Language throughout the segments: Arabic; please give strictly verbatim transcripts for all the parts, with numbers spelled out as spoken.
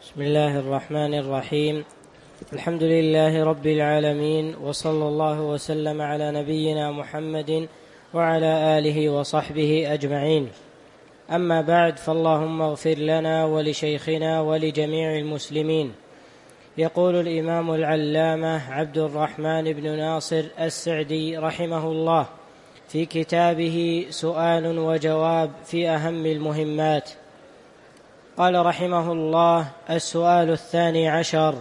بسم الله الرحمن الرحيم. الحمد لله رب العالمين، وصلى الله وسلم على نبينا محمد وعلى آله وصحبه أجمعين. أما بعد، فاللهم اغفر لنا ولشيخنا ولجميع المسلمين. يقول الإمام العلامة عبد الرحمن بن ناصر السعدي رحمه الله في كتابه سؤال وجواب في أهم المهمات، قال رحمه الله: السؤال الثاني عشر: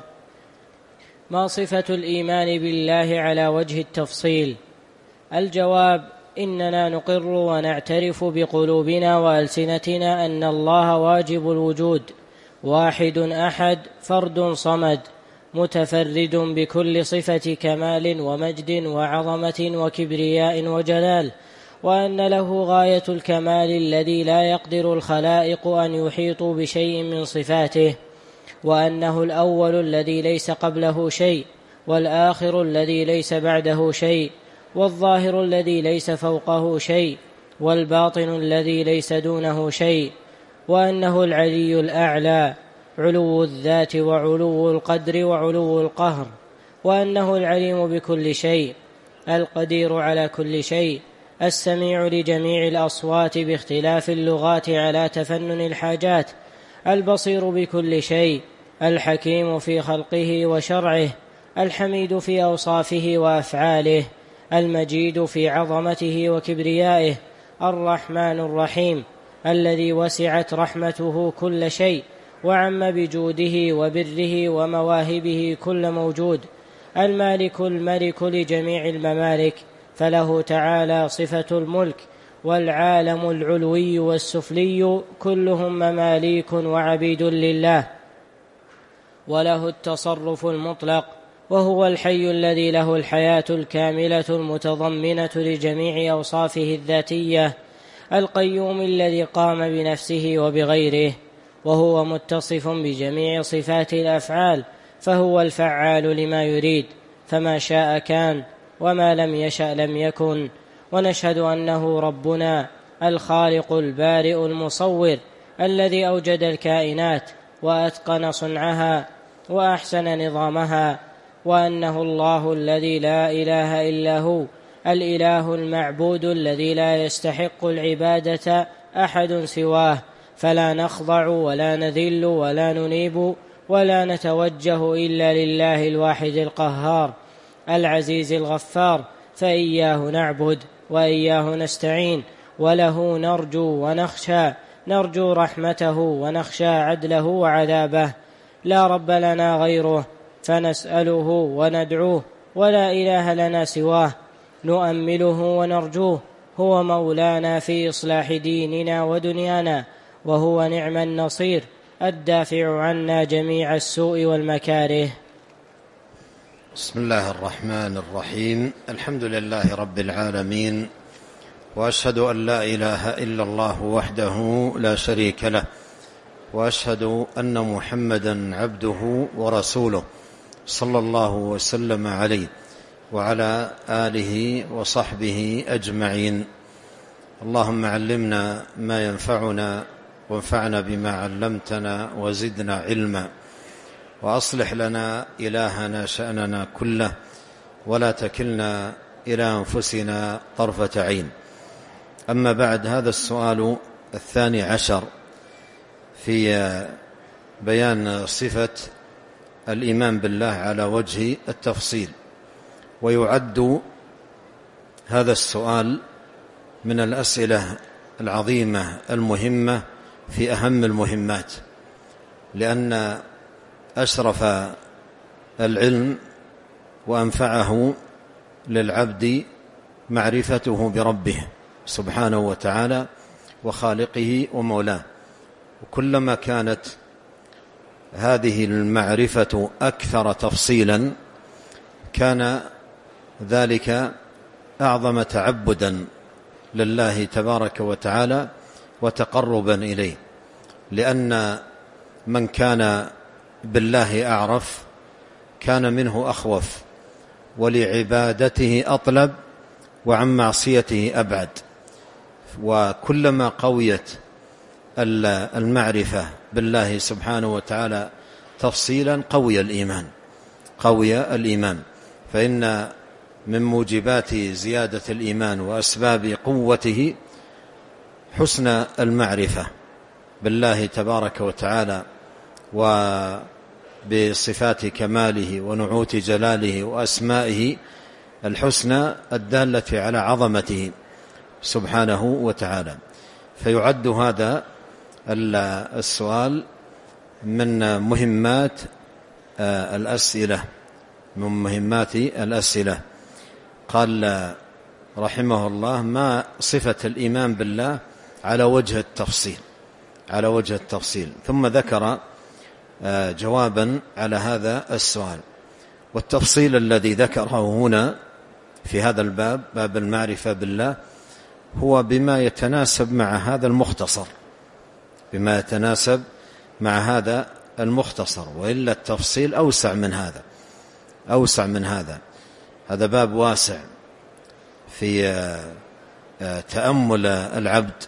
ما صفة الإيمان بالله على وجه التفصيل؟ الجواب: إننا نقر ونعترف بقلوبنا وألسنتنا أن الله واجب الوجود، واحد أحد، فرد صمد، متفرد بكل صفة كمال ومجد وعظمة وكبرياء وجلال، وأن له غاية الكمال الذي لا يقدر الخلائق أن يحيطوا بشيء من صفاته، وأنه الأول الذي ليس قبله شيء، والآخر الذي ليس بعده شيء، والظاهر الذي ليس فوقه شيء، والباطن الذي ليس دونه شيء، وأنه العلي الأعلى، علو الذات وعلو القدر وعلو القهر، وأنه العليم بكل شيء، القدير على كل شيء، السميع لجميع الأصوات باختلاف اللغات على تفنن الحاجات، البصير بكل شيء، الحكيم في خلقه وشرعه، الحميد في أوصافه وأفعاله، المجيد في عظمته وكبريائه، الرحمن الرحيم الذي وسعت رحمته كل شيء وعم بجوده وبره ومواهبه كل موجود، المالك الملك لجميع الممالك، فله تعالى صفة الملك، والعالم العلوي والسفلي كلهم مماليك وعبيد لله، وله التصرف المطلق، وهو الحي الذي له الحياة الكاملة المتضمنة لجميع أوصافه الذاتية، القيوم الذي قام بنفسه وبغيره، وهو متصف بجميع صفات الأفعال، فهو الفعال لما يريد، فما شاء كان، وما لم يشأ لم يكن. ونشهد أنه ربنا الخالق البارئ المصور الذي أوجد الكائنات وأتقن صنعها وأحسن نظامها، وأنه الله الذي لا إله إلا هو، الإله المعبود الذي لا يستحق العبادة أحد سواه، فلا نخضع ولا نذل ولا ننيب ولا نتوجه إلا لله الواحد القهار العزيز الغفار، فإياه نعبد وإياه نستعين، وله نرجو ونخشى، نرجو رحمته ونخشى عدله وعذابه، لا رب لنا غيره فنسأله وندعوه، ولا إله لنا سواه نؤمله ونرجوه، هو مولانا في إصلاح ديننا ودنيانا، وهو نعم النصير الدافع عنا جميع السوء والمكاره. بسم الله الرحمن الرحيم. الحمد لله رب العالمين، وأشهد أن لا إله إلا الله وحده لا شريك له، وأشهد أن محمدا عبده ورسوله، صلى الله وسلم عليه وعلى آله وصحبه أجمعين. اللهم علمنا ما ينفعنا، وانفعنا بما علمتنا، وزدنا علما، وأصلح لنا إلهنا شأننا كله، ولا تكلنا إلى أنفسنا طرفة عين. أما بعد، هذا السؤال الثاني عشر في بيان صفة الإيمان بالله على وجه التفصيل، ويعد هذا السؤال من الأسئلة العظيمة المهمة في أهم المهمات، لأن أشرف العلم وأنفعه للعبد معرفته بربه سبحانه وتعالى وخالقه ومولاه، وكلما كانت هذه المعرفة أكثر تفصيلا كان ذلك أعظم تعبدا لله تبارك وتعالى وتقربا إليه، لأن من كان بالله أعرف كان منه أخوف، ولعبادته أطلب، وعن معصيته أبعد. وكلما قويت المعرفة بالله سبحانه وتعالى تفصيلا قوي الإيمان قوي الإيمان فإن من موجبات زيادة الإيمان وأسباب قوته حسن المعرفة بالله تبارك وتعالى وبصفات كماله ونعوت جلاله وأسمائه الحسنى الدالة على عظمته سبحانه وتعالى. فيعد هذا السؤال من مهمات الأسئلة من مهمات الأسئلة. قال رحمه الله: ما صفة الإيمان بالله على وجه التفصيل على وجه التفصيل ثم ذكر جوابا على هذا السؤال. والتفصيل الذي ذكره هنا في هذا الباب، باب المعرفة بالله، هو بما يتناسب مع هذا المختصر بما يتناسب مع هذا المختصر وإلا التفصيل أوسع من هذا أوسع من هذا هذا باب واسع في تأمل العبد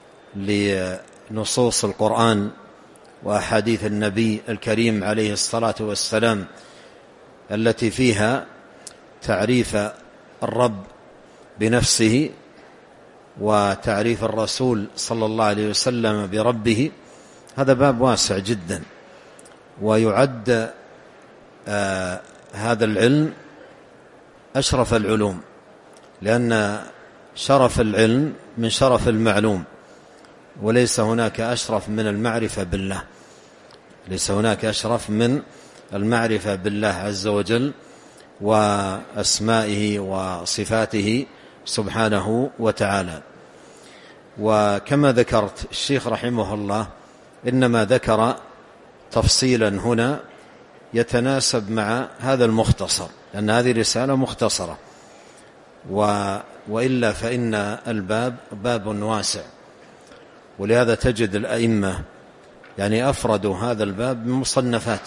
لنصوص القرآن وأحاديث النبي الكريم عليه الصلاة والسلام التي فيها تعريف الرب بنفسه وتعريف الرسول صلى الله عليه وسلم بربه. هذا باب واسع جدا، ويعد آه هذا العلم أشرف العلوم، لأن شرف العلم من شرف المعلوم، وليس هناك أشرف من المعرفة بالله ليس هناك أشرف من المعرفة بالله عز وجل وأسمائه وصفاته سبحانه وتعالى. وكما ذكرت الشيخ رحمه الله إنما ذكر تفصيلا هنا يتناسب مع هذا المختصر، لأن هذه رسالة مختصرة، و وإلا فإن الباب باب واسع. ولهذا تجد الأئمة يعني أفردوا هذا الباب بمصنفات،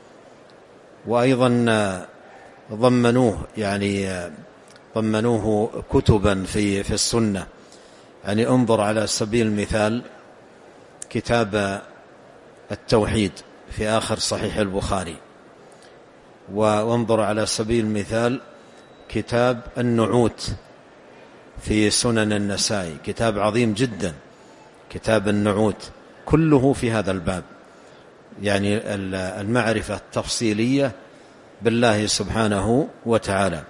وأيضا ضمنوه يعني ضمنوه كتبا في في السنة. يعني انظر على سبيل المثال كتاب التوحيد في آخر صحيح البخاري، وانظر على سبيل المثال كتاب النعوت في سنن النسائي، كتاب عظيم جدا كتاب النعوت، كله في هذا الباب، يعني المعرفة التفصيلية بالله سبحانه وتعالى.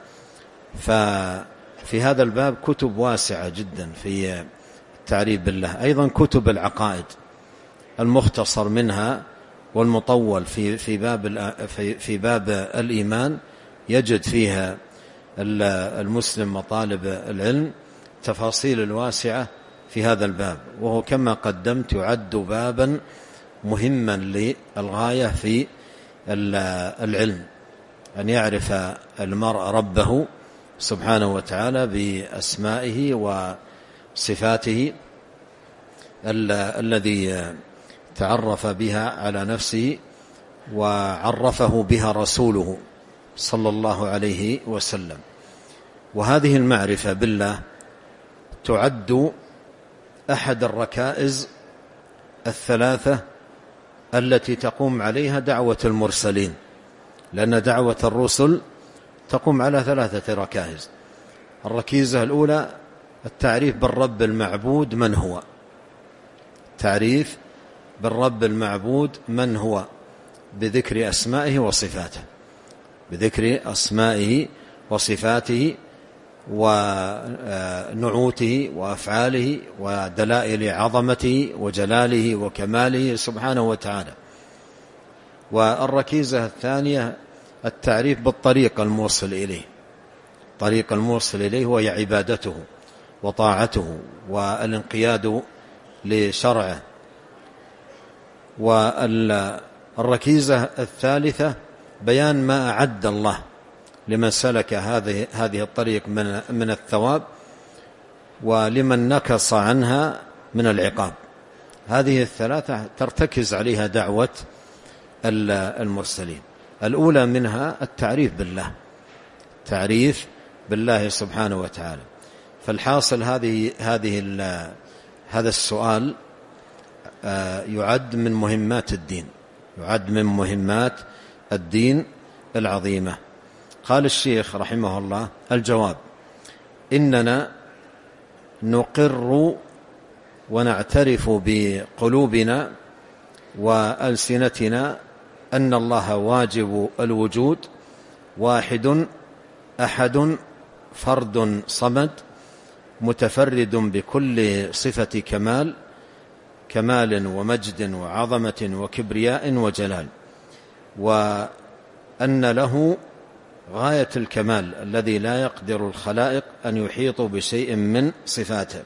ففي هذا الباب كتب واسعة جدا في التعريف بالله. أيضا كتب العقائد المختصر منها والمطول في في باب في في باب الإيمان يجد فيها المسلم مطالب العلم تفاصيل الواسعة في هذا الباب، وهو كما قدمت يعد بابا مهما للغاية في العلم، أن يعرف المرء ربه سبحانه وتعالى بأسمائه وصفاته الذي تعرف بها على نفسه وعرفه بها رسوله صلى الله عليه وسلم. وهذه المعرفة بالله تعد أحد الركائز الثلاثة التي تقوم عليها دعوة المرسلين، لأن دعوة الرسل تقوم على ثلاثة ركائز. الركيزة الأولى التعريف بالرب المعبود من هو، تعريف بالرب المعبود من هو بذكر أسمائه وصفاته بذكر أسمائه وصفاته ونعوته وأفعاله ودلائل عظمته وجلاله وكماله سبحانه وتعالى. والركيزة الثانية التعريف بالطريق الموصل إليه، طريق الموصل إليه وهي عبادته وطاعته والانقياد لشرعه. والركيزة الثالثة بيان ما أعد الله لمن سلك هذه هذه الطريق من من الثواب، ولمن نكص عنها من العقاب. هذه الثلاثة ترتكز عليها دعوة المرسلين. الأولى منها التعريف بالله، تعريف بالله سبحانه وتعالى. فالحاصل هذه هذه هذا السؤال يعد من مهمات الدين، يعد من مهمات الدين العظيمة. قال الشيخ رحمه الله: الجواب: إننا نقر ونعترف بقلوبنا وألسنتنا أن الله واجب الوجود، واحد أحد فرد صمد، متفرد بكل صفة كمال كمال ومجد وعظمة وكبرياء وجلال، وأن له غاية الكمال الذي لا يقدر الخلائق أن يحيطوا بشيء من صفاته.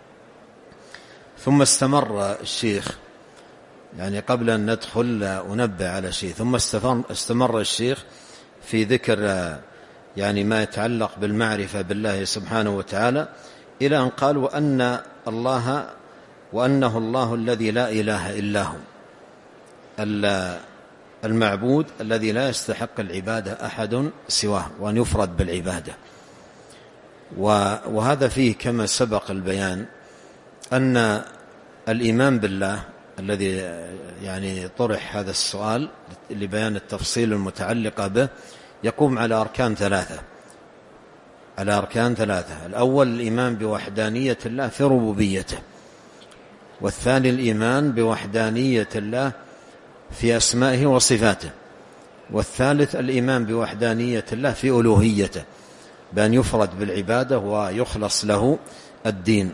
ثم استمر الشيخ، يعني قبل أن ندخل أنبه على شيء، ثم استمر الشيخ في ذكر يعني ما يتعلق بالمعرفة بالله سبحانه وتعالى، إلى أن قال: وأن الله وأنه الله الذي لا إله إلا هو، المعبود الذي لا يستحق العبادة أحد سواه، وأن يفرد بالعبادة. وهذا فيه كما سبق البيان أن الإيمان بالله الذي يعني طرح هذا السؤال لبيان التفصيل المتعلقة به يقوم على أركان ثلاثة على أركان ثلاثة الأول الإيمان بوحدانية الله في ربوبيته، والثاني الإيمان بوحدانية الله في أسمائه وصفاته، والثالث الإيمان بوحدانية الله في ألوهيته، بأن يفرد بالعبادة ويخلص له الدين.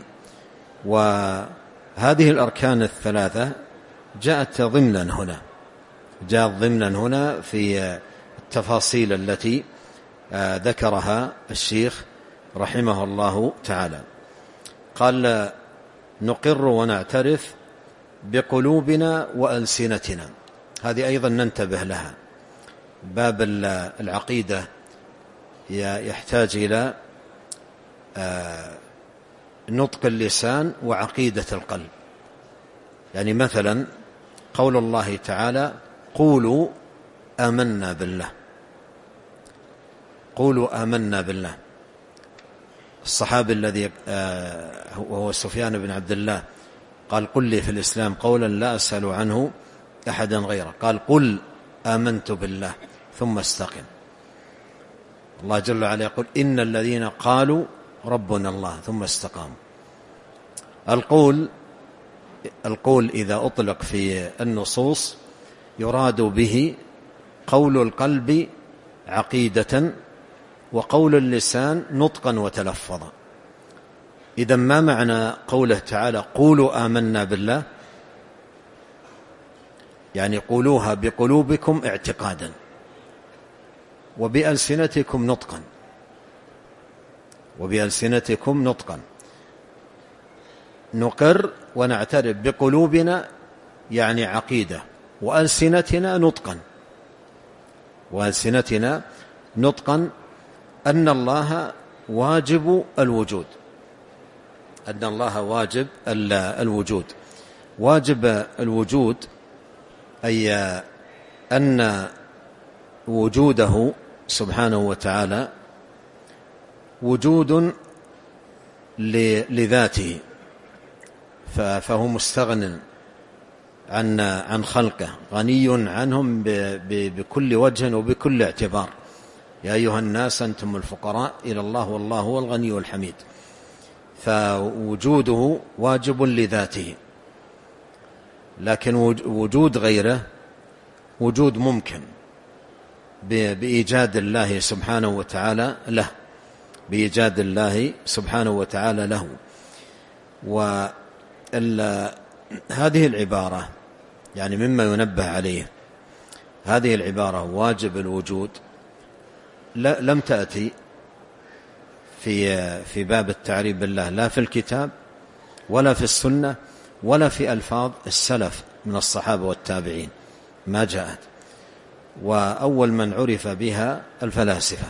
وهذه الأركان الثلاثة جاءت ضمنا هنا جاءت ضمنا هنا في التفاصيل التي ذكرها الشيخ رحمه الله تعالى. قال: نقر ونعترف بقلوبنا وألسنتنا. هذه أيضا ننتبه لها. باب العقيدة يحتاج إلى نطق اللسان وعقيدة القلب. يعني مثلا قول الله تعالى: قولوا آمنا بالله. قولوا آمنا بالله. الصحابي الذي وهو سفيان بن عبد الله قال: قل لي في الإسلام قولا لا أسأل عنه أحدا غيره. قال: قل آمنت بالله ثم استقم. الله جل وعلا يقول: إن الذين قالوا ربنا الله ثم استقاموا. القول القول إذا أطلق في النصوص يراد به قول القلب عقيدة، وقول اللسان نطقا وتلفظا. إذا ما معنى قوله تعالى: قولوا آمنا بالله؟ يعني قولوها بقلوبكم اعتقادا، وبألسنتكم نطقا وبألسنتكم نطقا نقر ونعترف بقلوبنا يعني عقيدة، وألسنتنا نطقا وألسنتنا نطقا أن الله واجب الوجود أن الله واجب الوجود واجب الوجود أي أن وجوده سبحانه وتعالى وجود لذاته، فهو مستغن عن عن خلقه، غني عنهم بكل وجه وبكل اعتبار. يا أيها الناس أنتم الفقراء إلى الله والله هو الغني الحميد. فوجوده واجب لذاته، لكن وجود غيره وجود ممكن بإيجاد الله سبحانه وتعالى له بإيجاد الله سبحانه وتعالى له. وهذه العبارة يعني مما ينبه عليه، هذه العبارة واجب الوجود لم تأتي في في باب التعريف بالله، لا في الكتاب ولا في السنة ولا في ألفاظ السلف من الصحابة والتابعين، ما جاءت. وأول من عرف بها الفلاسفة.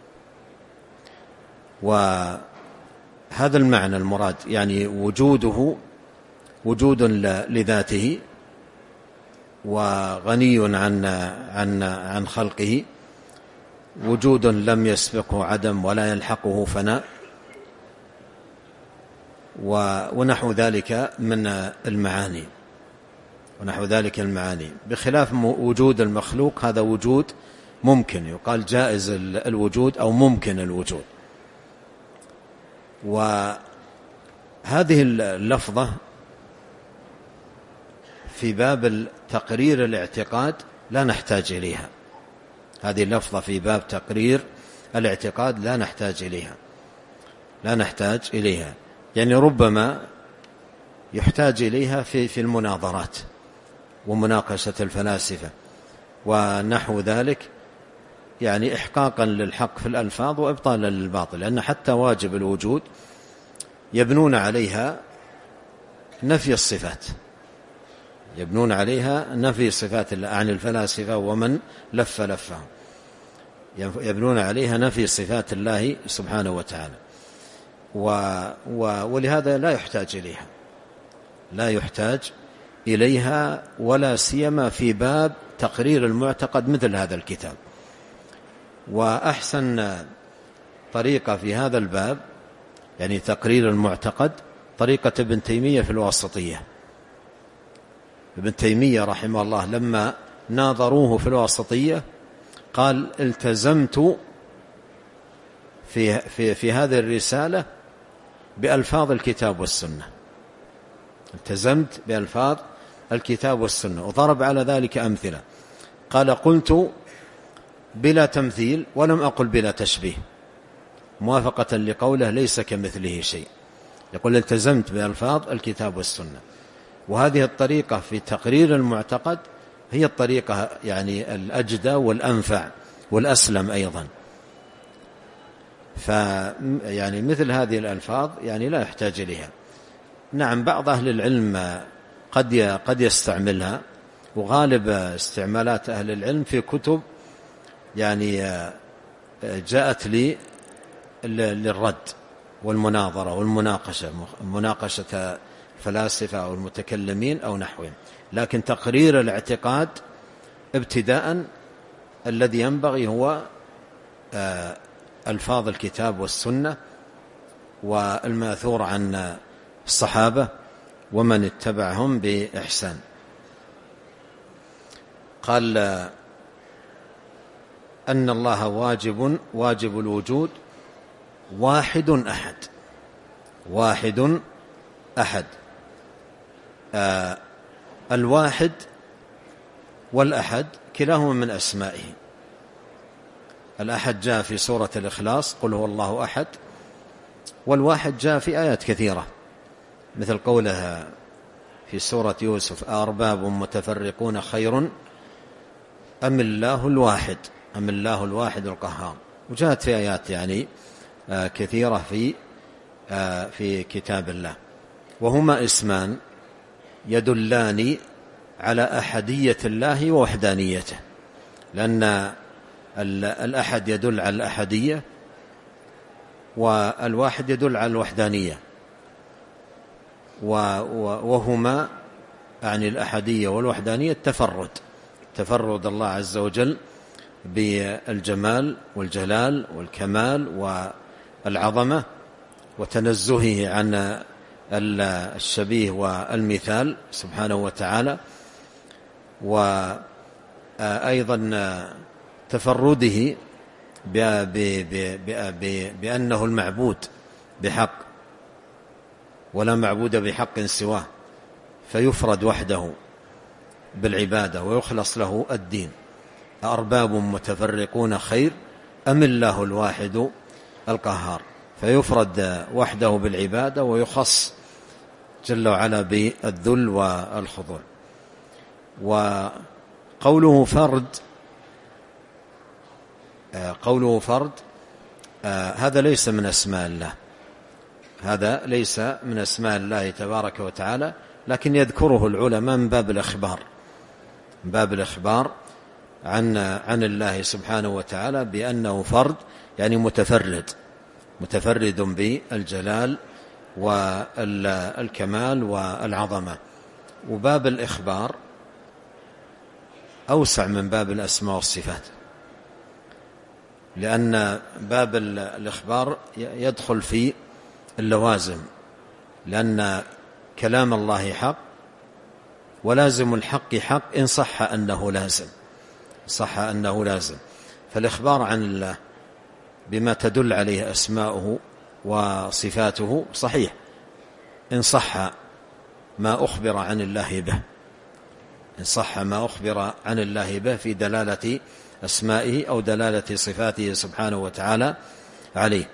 وهذا المعنى المراد، يعني وجوده وجود لذاته وغني عن عن عن خلقه، وجود لم يسبقه عدم ولا يلحقه فناء، ونحو ذلك من المعاني. ونحو ذلك المعاني، بخلاف وجود المخلوق، هذا وجود ممكن، يقال جائز الوجود أو ممكن الوجود. وهذه اللفظة في باب تقرير الاعتقاد لا نحتاج إليها، هذه اللفظة في باب تقرير الاعتقاد لا نحتاج إليها لا نحتاج إليها يعني ربما يحتاج إليها في في المناظرات ومناقشة الفلاسفة ونحو ذلك، يعني إحقاقا للحق في الألفاظ وإبطالا للباطل، لأن حتى واجب الوجود يبنون عليها نفي الصفات، يبنون عليها نفي صفات الله عن الفلاسفة ومن لف لفهم، يبنون عليها نفي صفات الله سبحانه وتعالى، و و ولهذا لا يحتاج إليها لا يحتاج إليها ولا سيما في باب تقرير المعتقد مثل هذا الكتاب. وأحسن طريقة في هذا الباب يعني تقرير المعتقد طريقة ابن تيمية في الواسطية. ابن تيمية رحمه الله لما ناظروه في الواسطية قال التزمت في, في, في هذه الرسالة بألفاظ الكتاب والسنة، التزمت بألفاظ الكتاب والسنة، وضرب على ذلك أمثلة. قال قلت بلا تمثيل ولم أقل بلا تشبيه، موافقة لقوله ليس كمثله شيء، يقول التزمت بألفاظ الكتاب والسنة. وهذه الطريقة في تقرير المعتقد هي الطريقة يعني الأجدى والأنفع والأسلم أيضا. فيعني مثل هذه الألفاظ يعني لا يحتاج إليها. نعم بعض أهل العلم قد قد يستعملها، وغالب استعمالات أهل العلم في كتب يعني جاءت لي للرد والمناظرة والمناقشة، مناقشة فلاسفة أو المتكلمين أو نحوهم. لكن تقرير الاعتقاد ابتداء الذي ينبغي هو ألفاظ الكتاب والسنة والماثور عن الصحابة ومن اتبعهم بإحسان. قال أن الله واجب واجب الوجود واحد أحد واحد أحد آه الواحد والأحد كلاهما من أسمائه. الأحد جاء في سورة الإخلاص قل هو الله أحد، والواحد جاء في آيات كثيرة مثل قولها في سورة يوسف أرباب متفرقون خير أم الله الواحد أم الله الواحد القهار. وجاءت في آيات يعني آه كثيرة في آه في كتاب الله، وهما اسمان يدلان على أحدية الله ووحدانيته، لأن الأحد يدل على الأحدية والواحد يدل على الوحدانية، وهما يعني الأحدية والوحدانية التفرد، تفرد الله عز وجل بالجمال والجلال والكمال والعظمة، وتنزهه عن الشبيه والمثال سبحانه وتعالى، وأيضا تفرده بأنه المعبود بحق ولا معبود بحق سواه، فيفرد وحده بالعبادة ويخلص له الدين. أرباب متفرقون خير أم الله الواحد القهار، فيفرد وحده بالعبادة ويخص جل وعلا بالذل والخضوع. وقوله فرد قوله فرد هذا ليس من أسماء الله، هذا ليس من أسماء الله تبارك وتعالى، لكن يذكره العلماء من باب الإخبار، من باب الإخبار عن عن الله سبحانه وتعالى بأنه فرد يعني متفرد، متفرد بالجلال والكمال والعظمة. وباب الإخبار أوسع من باب الأسماء والصفات، لأن باب الإخبار يدخل في اللوازم، لأن كلام الله حق ولازم الحق حق إن صح أنه لازم صح أنه لازم. فالإخبار عن الله بما تدل عليه أسماؤه وصفاته صحيح إن صح ما أخبر عن الله به إن صح ما أخبر عن الله به في دلالة أسمائه أو دلالة صفاته سبحانه وتعالى عليه.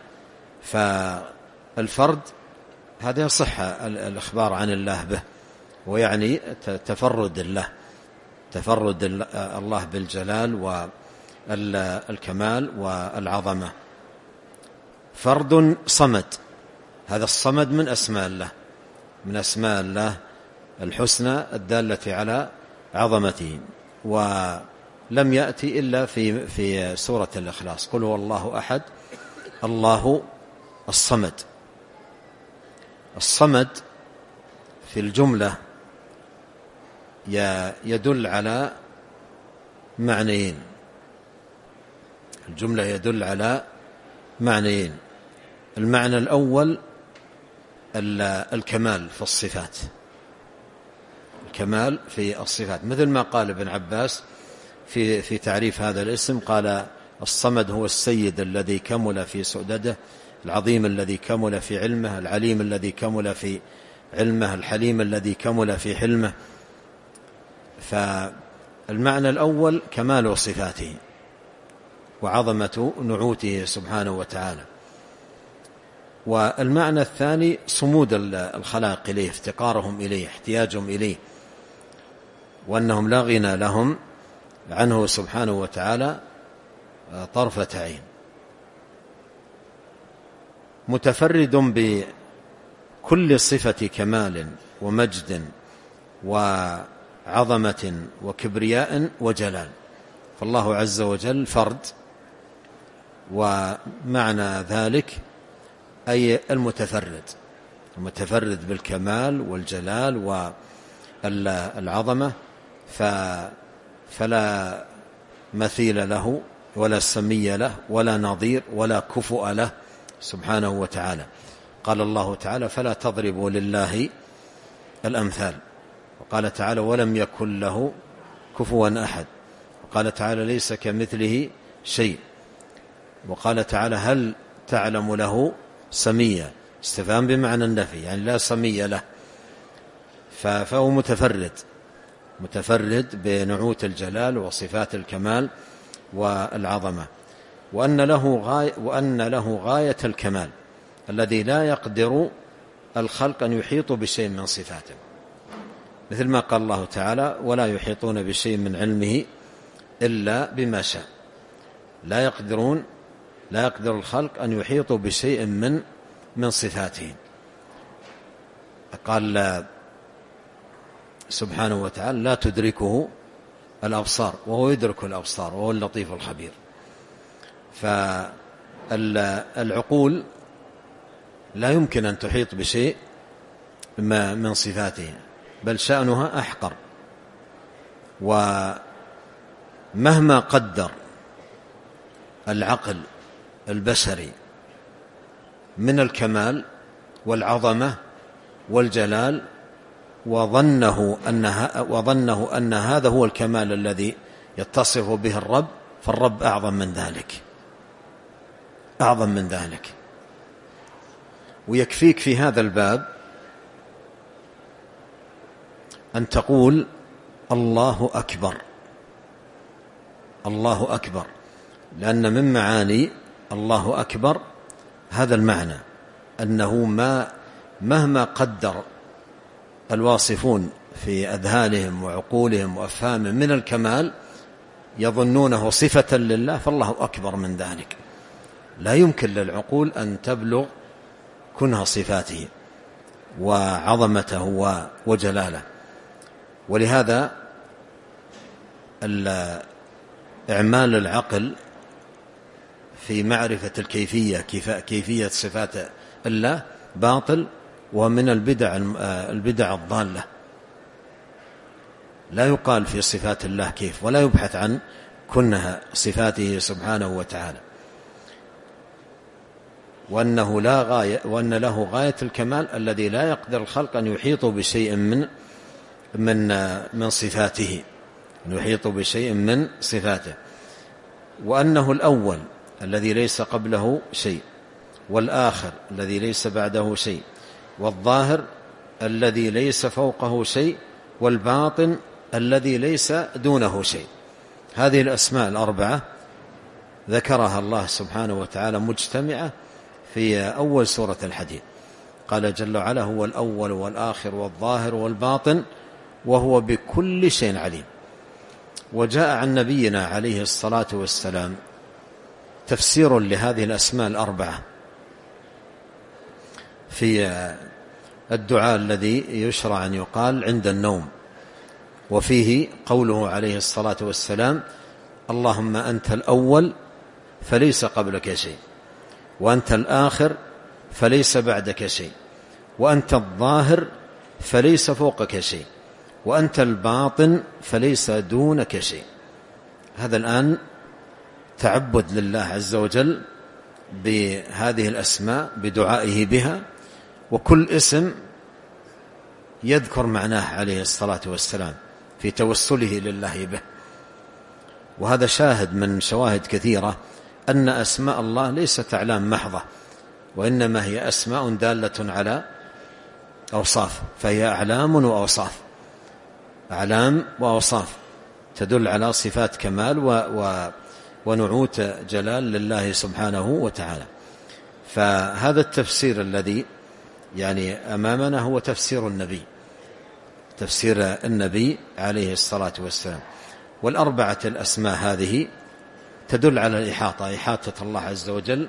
فالفرد هذا يصح الإخبار عن الله به، ويعني تفرد الله تفرد الله بالجلال والكمال والعظمة. فرد صمد، هذا الصمد من أسماء الله من أسماء الله الحسنى الدالة على عظمته، ولم يأتي إلا في في سورة الإخلاص: قل هو الله أحد الله الصمد. الصمد في الجملة يدل على معنيين الجملة يدل على معنيين المعنى الأول الكمال في الصفات الكمال في الصفات، مثل ما قال ابن عباس في في تعريف هذا الاسم، قال: الصمد هو السيد الذي كمل في سؤدده، العظيم الذي كمل في علمه، العليم الذي كمل في علمه، الحليم الذي كمل في حلمه. فالمعنى الأول كمال صفاته وعظمة نعوته سبحانه وتعالى. والمعنى الثاني صمود الخلائق إليه، افتقارهم إليه، احتياجهم إليه، وأنهم لا غنى لهم عنه سبحانه وتعالى طرفة عين. متفرد بكل صفة كمال ومجد وعظمة وكبرياء وجلال، فالله عز وجل فرد، ومعنى ذلك أي المتفرد المتفرد بالكمال والجلال والعظمة، فلا مثيل له ولا سمي له ولا نظير ولا كفؤ له سبحانه وتعالى. قال الله تعالى: فلا تضربوا لله الأمثال. وقال تعالى: ولم يكن له كفوا أحد. وقال تعالى: ليس كمثله شيء. وقال تعالى: هل تعلم له سميا؟ استفهام بمعنى النفي، يعني لا سمي له. فهو متفرد متفرد بنعوت الجلال وصفات الكمال والعظمة، وأن له غاية, وأن له غاية الكمال الذي لا يقدر الخلق أن يحيطوا بشيء من صفاته، مثل ما قال الله تعالى: ولا يحيطون بشيء من علمه إلا بما شاء. لا يقدرون لا يقدر الخلق أن يحيطوا بشيء من من صفاته. قال سبحانه وتعالى: لا تدركه الأبصار وهو يدرك الأبصار وهو اللطيف الخبير. فالعقول لا يمكن أن تحيط بشيء من صفاته، بل شأنها أحقر. ومهما قدر العقل البشري من الكمال والعظمة والجلال، وظنه أن وظنه أن هذا هو الكمال الذي يتصف به الرب، فالرب أعظم من ذلك أعظم من ذلك. ويكفيك في هذا الباب أن تقول: الله أكبر الله أكبر، لأن من معاني الله أكبر هذا المعنى، أنه ما مهما قدر الواصفون في أذهانهم وعقولهم وأفهامهم من الكمال يظنونه صفة لله، فالله أكبر من ذلك. لا يمكن للعقول أن تبلغ كنها صفاته وعظمته وجلاله. ولهذا إعمال العقل في معرفة الكيفية كيفية صفات الله باطل، ومن البدع البدع الضالة. لا يقال في صفات الله كيف، ولا يبحث عن كنها صفاته سبحانه وتعالى، وأنه لا غاية وأن له غاية الكمال الذي لا يقدر الخلق أن يحيطوا بشيء من من من صفاته، يحيط بشيء من صفاته، وأنه الأول الذي ليس قبله شيء، والآخر الذي ليس بعده شيء، والظاهر الذي ليس فوقه شيء، والباطن الذي ليس دونه شيء. هذه الأسماء الأربعة ذكرها الله سبحانه وتعالى مجتمعة في أول سورة الحديد. قال جل وعلا: هو الأول والآخر والظاهر والباطن وهو بكل شيء عليم. وجاء عن نبينا عليه الصلاة والسلام تفسير لهذه الأسماء الأربعة في الدعاء الذي يشرع أن يقال عند النوم، وفيه قوله عليه الصلاة والسلام: اللهم أنت الأول فليس قبلك شيء، وأنت الآخر فليس بعدك شيء، وأنت الظاهر فليس فوقك شيء، وأنت الباطن فليس دونك شيء. هذا الآن تعبد لله عز وجل بهذه الأسماء بدعائه بها، وكل اسم يذكر معناه عليه الصلاة والسلام في توسله لله به. وهذا شاهد من شواهد كثيرة أن أسماء الله ليست أعلام محضة، وإنما هي أسماء دالة على أوصاف، فهي أعلام وأوصاف، أعلام وأوصاف تدل على صفات كمال و و ونعوت جلال لله سبحانه وتعالى. فهذا التفسير الذي يعني أمامنا هو تفسير النبي، تفسير النبي عليه الصلاة والسلام. والأربعة الأسماء هذه تدل على الإحاطة، إحاطة الله عز وجل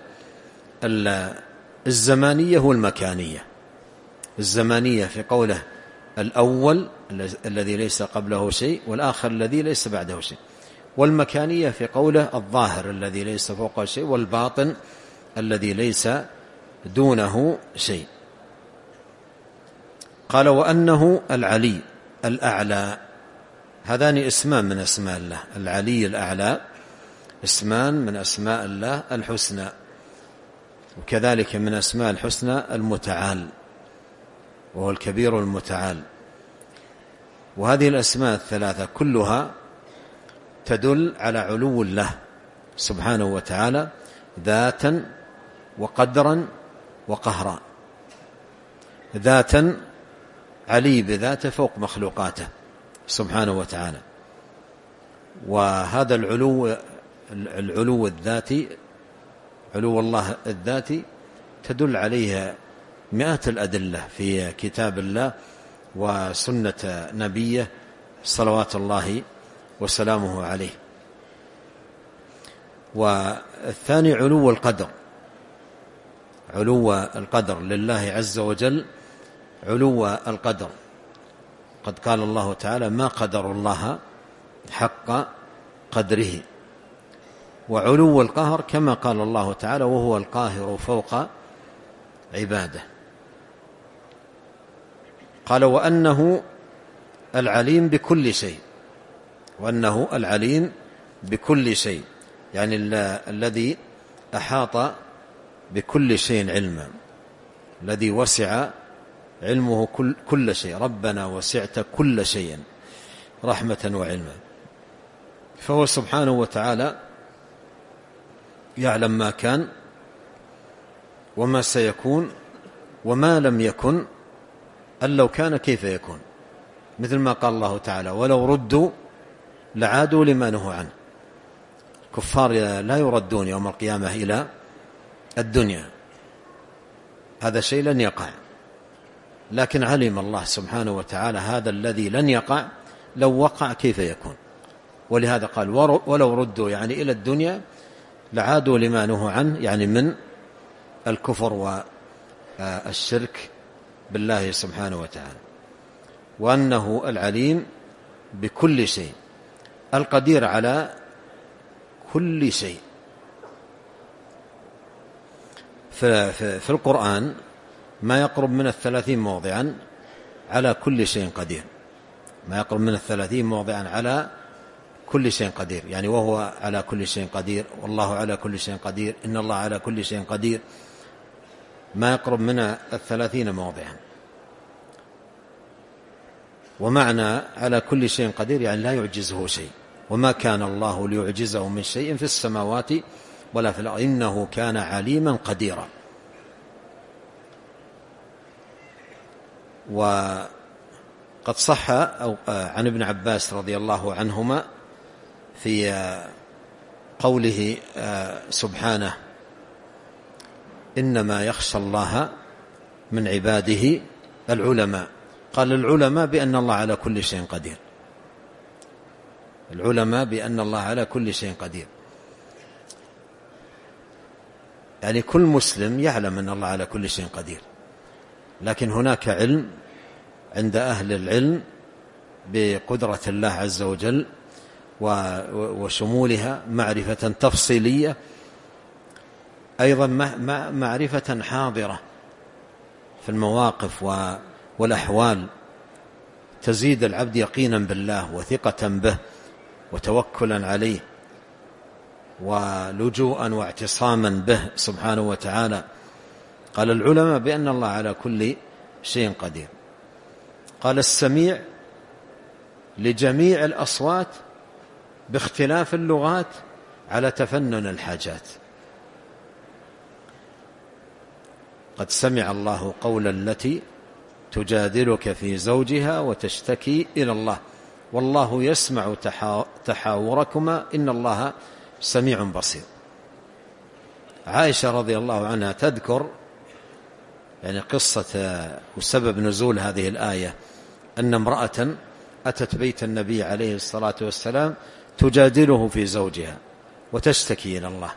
الزمانية والمكانية. الزمانية في قوله الأول الذي ليس قبله شيء، والآخر الذي ليس بعده شيء، والمكانية في قوله الظاهر الذي ليس فوقه شيء، والباطن الذي ليس دونه شيء. قال: وأنه العلي الأعلى. هذان اسمان من أسماء الله، العلي الأعلى اسمان من أسماء الله الحسنى، وكذلك من أسماء الحسنى المتعال، وهو الكبير المتعال. وهذه الأسماء الثلاثة كلها تدل على علو الله سبحانه وتعالى ذاتا وقدرا وقهرا. ذاتا علي بذاته فوق مخلوقاته سبحانه وتعالى، وهذا العلو العلو الذاتي، علو الله الذاتي، تدل عليه مئات الأدلة في كتاب الله وسنة نبيه صلوات الله وسلامه عليه. والثاني علو القدر، علو القدر لله عز وجل، علو القدر. قد قال الله تعالى: ما قدر الله حق قدره. وعلو القهر كما قال الله تعالى: وهو القاهر فوق عباده. قال: وأنه العليم بكل شيء. وأنه العليم بكل شيء، يعني الذي أحاط بكل شيء علما، الذي وسع علمه كل, كل شيء. ربنا وسعت كل شيء رحمة وعلما. فهو سبحانه وتعالى يعلم ما كان وما سيكون وما لم يكن، أن لو كان كيف يكون، مثل ما قال الله تعالى: ولو ردوا لعادوا لما نهوا عنه. كفار لا يردون يوم القيامة إلى الدنيا، هذا شيء لن يقع، لكن علم الله سبحانه وتعالى هذا الذي لن يقع لو وقع كيف يكون. ولهذا قال: ولو ردوا يعني إلى الدنيا لعادوا لما نهوا عنه، يعني من الكفر والشرك بالله سبحانه وتعالى. وأنه العليم بكل شيء، القدير على كل شيء. في القرآن ما يقرب من الثلاثين موضعا على كل شيء قدير، ما يقرب من الثلاثين موضعا على كل شيء قدير، يعني وهو على كل شيء قدير، والله على كل شيء قدير، إن الله على كل شيء قدير، ما يقرب من الثلاثين موضعا. ومعنى على كل شيء قدير يعني لا يعجزه شيء، وما كان الله ليعجزه من شيء في السماوات ولا في الأرض إنه كان عليما قديرا. وقد صح عن ابن عباس رضي الله عنهما في قوله سبحانه إنما يخشى الله من عباده العلماء، قال العلماء بأن الله على كل شيء قدير، العلماء بأن الله على كل شيء قدير، يعني كل مسلم يعلم أن الله على كل شيء قدير، لكن هناك علم عند أهل العلم بقدرة الله عز وجل وشمولها، معرفة تفصيلية، أيضا معرفة حاضرة في المواقف والأحوال تزيد العبد يقينا بالله وثقة به وتوكلا عليه ولجوءا واعتصاما به سبحانه وتعالى. قال العلماء بأن الله على كل شيء قدير. قال السميع لجميع الأصوات باختلاف اللغات على تفنن الحاجات. قد سمع الله قول التي تجادلك في زوجها وتشتكي إلى الله والله يسمع تحاوركما إن الله سميع بصير. عائشة رضي الله عنها تذكر يعني قصة وسبب نزول هذه الآية أن امرأة أتت بيت النبي عليه الصلاة والسلام تجادله في زوجها وتشتكي إلى الله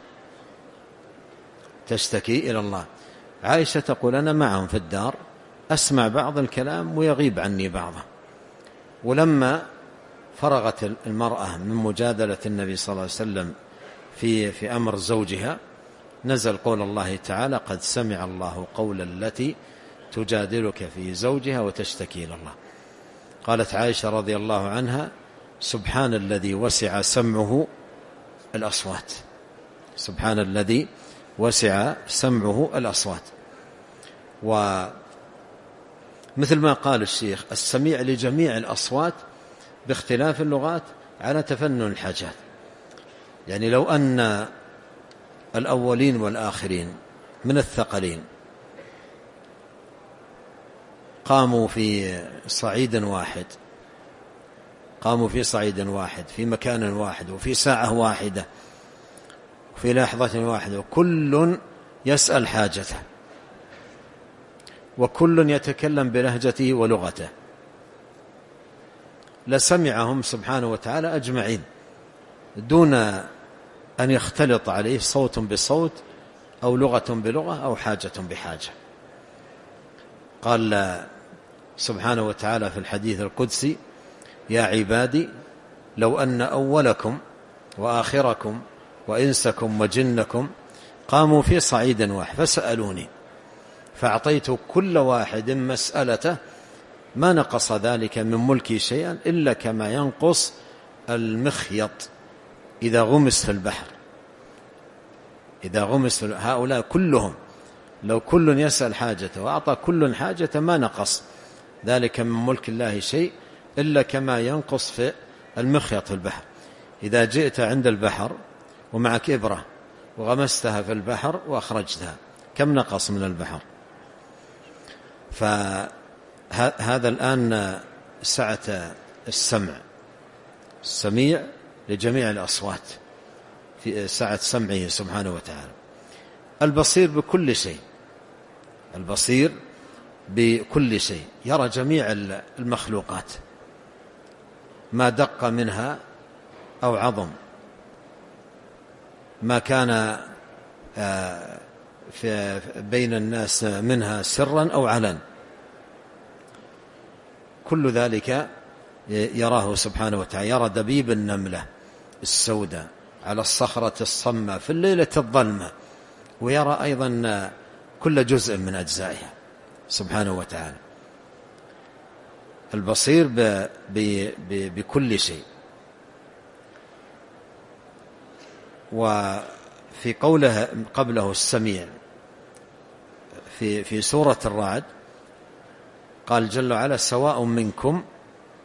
تشتكي إلى الله عائشة تقول أنا معهم في الدار أسمع بعض الكلام ويغيب عني بعضه. ولما فرغت المرأة من مجادلة النبي صلى الله عليه وسلم في في أمر زوجها نزل قول الله تعالى قد سمع الله قول التي تجادلك في زوجها وتشتكي إلى الله. قالت عائشة رضي الله عنها سبحان الذي وسع سمعه الأصوات، سبحان الذي وسع سمعه الأصوات. ومثل ما قال الشيخ السميع لجميع الأصوات باختلاف اللغات على تفنن الحاجات. يعني لو أن الأولين والآخرين من الثقلين قاموا في صعيد واحد قاموا في صعيد واحد في مكان واحد وفي ساعة واحدة وفي لحظة واحدة وكل يسأل حاجته وكل يتكلم بلهجته ولغته لسمعهم سبحانه وتعالى أجمعين دون أن يختلط عليه صوت بصوت أو لغة بلغة أو حاجة بحاجة. قال سبحانه وتعالى في الحديث القدسي يا عبادي لو أن أولكم وآخركم وإنسكم وجنكم قاموا في صعيد واحد فسألوني فأعطيت كل واحد مسألته ما نقص ذلك من ملكي شيئا إلا كما ينقص المخيط إذا غمس في البحر. إذا غمس هؤلاء كلهم لو كل يسأل حاجته وأعطى كل حاجته ما نقص ذلك من ملك الله شيء إلا كما ينقص في المخيط في البحر. إذا جئت عند البحر ومعك إبرة وغمستها في البحر وأخرجتها كم نقص من البحر؟ فهذا الآن سعة السمع، السميع لجميع الأصوات في سعة سمعه سبحانه وتعالى. البصير بكل شيء، البصير بكل شيء يرى جميع المخلوقات ما دق منها أو عظم، ما كان في بين الناس منها سرا أو علن، كل ذلك يراه سبحانه وتعالى. يرى دبيب النملة السوداء على الصخرة الصمة في الليلة الظلمة، ويرى أيضا كل جزء من أجزائها سبحانه وتعالى. البصير ب ب ب بكل شيء. وفي قوله قبله السميع في في سورة الرعد قال جل وعلا سواء منكم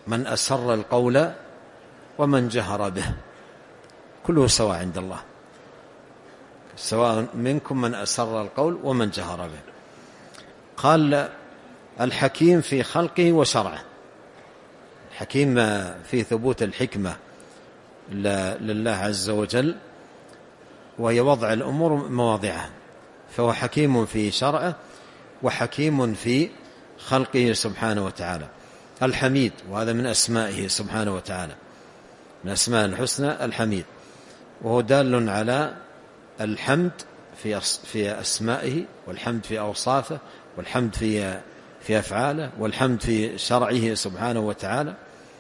من أسر القول ومن جهر به، كله سواء عند الله، سواء منكم من أسر القول ومن جهر به. قال الحكيم في خلقه وشرعه، الحكيم في ثبوت الحكمة لله عز وجل، وهي وضع الأمور مواضعها، فهو حكيم في شرعه وحكيم في خلقه سبحانه وتعالى. الحميد، وهذا من أسمائه سبحانه وتعالى، من أسماء الحسنى الحميد، وهو دال على الحمد في في أسمائه، والحمد في أوصافه، والحمد في في أفعاله، والحمد في شرعه سبحانه وتعالى.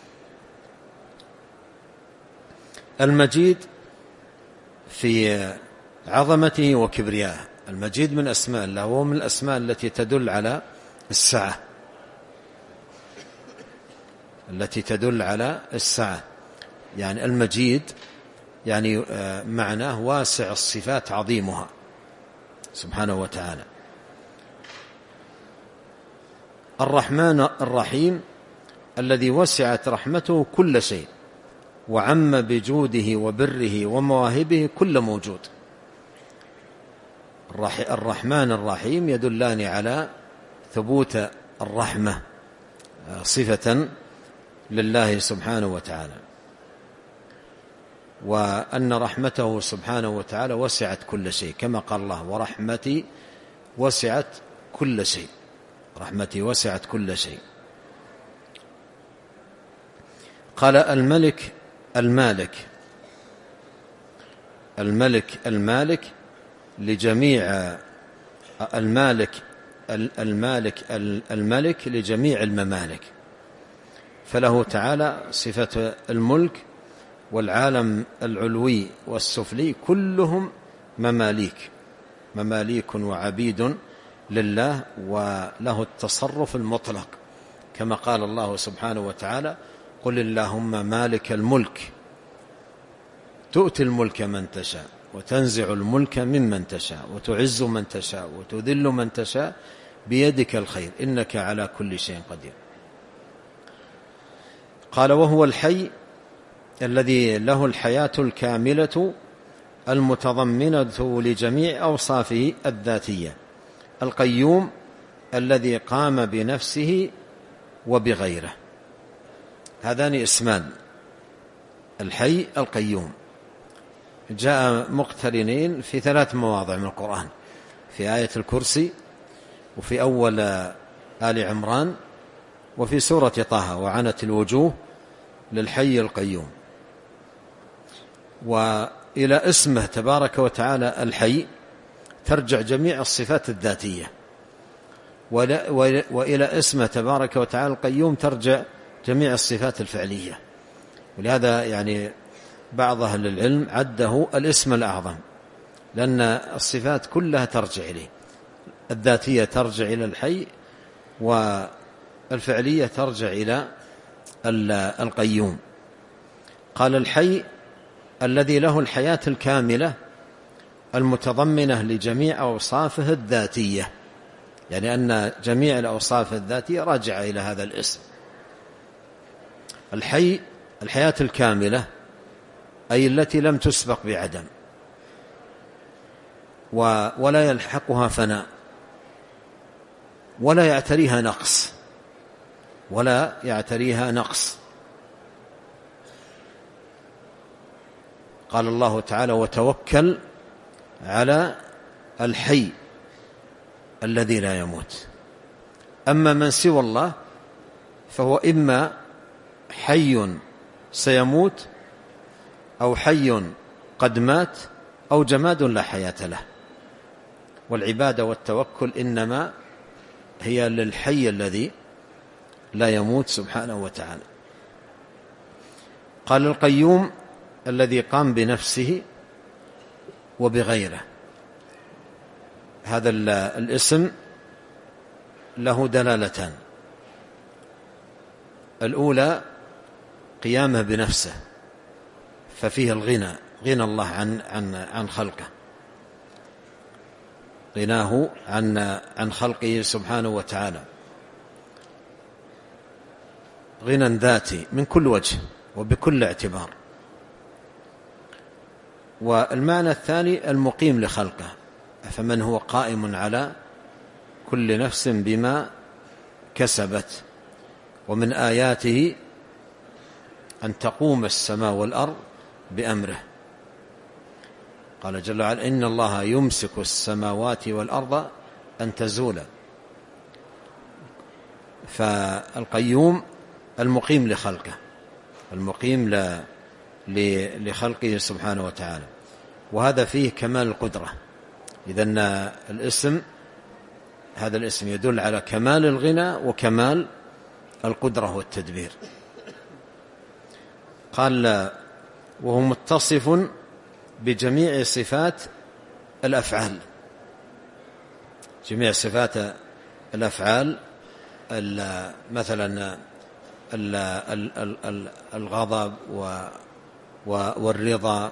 المجيد في عظمته وكبريائه، المجيد من أسماء الله، وهو من الأسماء التي تدل على السعة، التي تدل على السعة. يعني المجيد يعني معناه واسع الصفات عظيمها سبحانه وتعالى. الرحمن الرحيم الذي وسعت رحمته كل شيء، وعم بجوده وبره ومواهبه كل موجود. الرحمن الرحيم يدلان على ثبوت الرحمة صفة لله سبحانه وتعالى، وأن رحمته سبحانه وتعالى وسعت كل شيء، كما قال الله ورحمتي وسعت كل شيء، رحمتي وسعت كل شيء. قال الملك المالك، الملك المالك لجميع المالك المالك الملك لجميع الممالك، فله تعالى صفة الملك، والعالم العلوي والسفلي كلهم مماليك، مماليك وعبيد لله، وله التصرف المطلق، كما قال الله سبحانه وتعالى قل اللهم مالك الملك تؤتي الملك من تشاء وتنزع الملك ممن تشاء وتعز من تشاء وتذل من تشاء بيدك الخير إنك على كل شيء قدير. قال وهو الحي الذي له الحياة الكاملة المتضمنة لجميع أوصافه الذاتية، القيوم الذي قام بنفسه وبغيره. هذان اسمان، الحي القيوم، جاء مقترنين في ثلاث مواضع من القرآن، في آية الكرسي، وفي أول آل عمران، وفي سورة طه وعنت الوجوه للحي القيوم. وإلى اسمه تبارك وتعالى الحي ترجع جميع الصفات الذاتية، وإلى اسمه تبارك وتعالى القيوم ترجع جميع الصفات الفعلية. ولهذا يعني بعض أهل العلم عده الاسم الأعظم، لأن الصفات كلها ترجع إليه، الذاتية ترجع إلى الحي، والفعلية ترجع إلى القيوم. قال الحي الذي له الحياة الكاملة المتضمنة لجميع أوصافه الذاتية، يعني أن جميع الأوصاف الذاتية راجعة إلى هذا الاسم. الحي الحياة الكاملة أي التي لم تسبق بعدم، ولا يلحقها فناء، ولا يعتريها نقص، ولا يعتريها نقص. قال الله تعالى وتوكل على الحي الذي لا يموت. أما من سوى الله فهو إما حي سيموت، أو حي قد مات، أو جماد لا حياة له. والعبادة والتوكل إنما هي للحي الذي لا يموت سبحانه وتعالى. قال القيوم الذي قام بنفسه وبغيره. هذا الاسم له دلالتان، الأولى قيامه بنفسه، ففيه الغنى، غنى الله عن عن عن خلقه، غناه عن عن خلقه سبحانه وتعالى. غنى ذاتي من كل وجه وبكل اعتبار. والمعنى الثاني المقيم لخلقه، فمن هو قائم على كل نفس بما كسبت. ومن آياته أن تقوم السماء والأرض بأمره. قال جل وعلا إن الله يمسك السماوات والأرض أن تزولا. فالقيوم المقيم لخلقه، المقيم لخلقه سبحانه وتعالى، وهذا فيه كمال القدرة. إذن الاسم هذا الاسم يدل على كمال الغنى وكمال القدرة والتدبير. قال وهو متصف بجميع صفات الأفعال، جميع صفات الأفعال، مثلا الغضب والرضا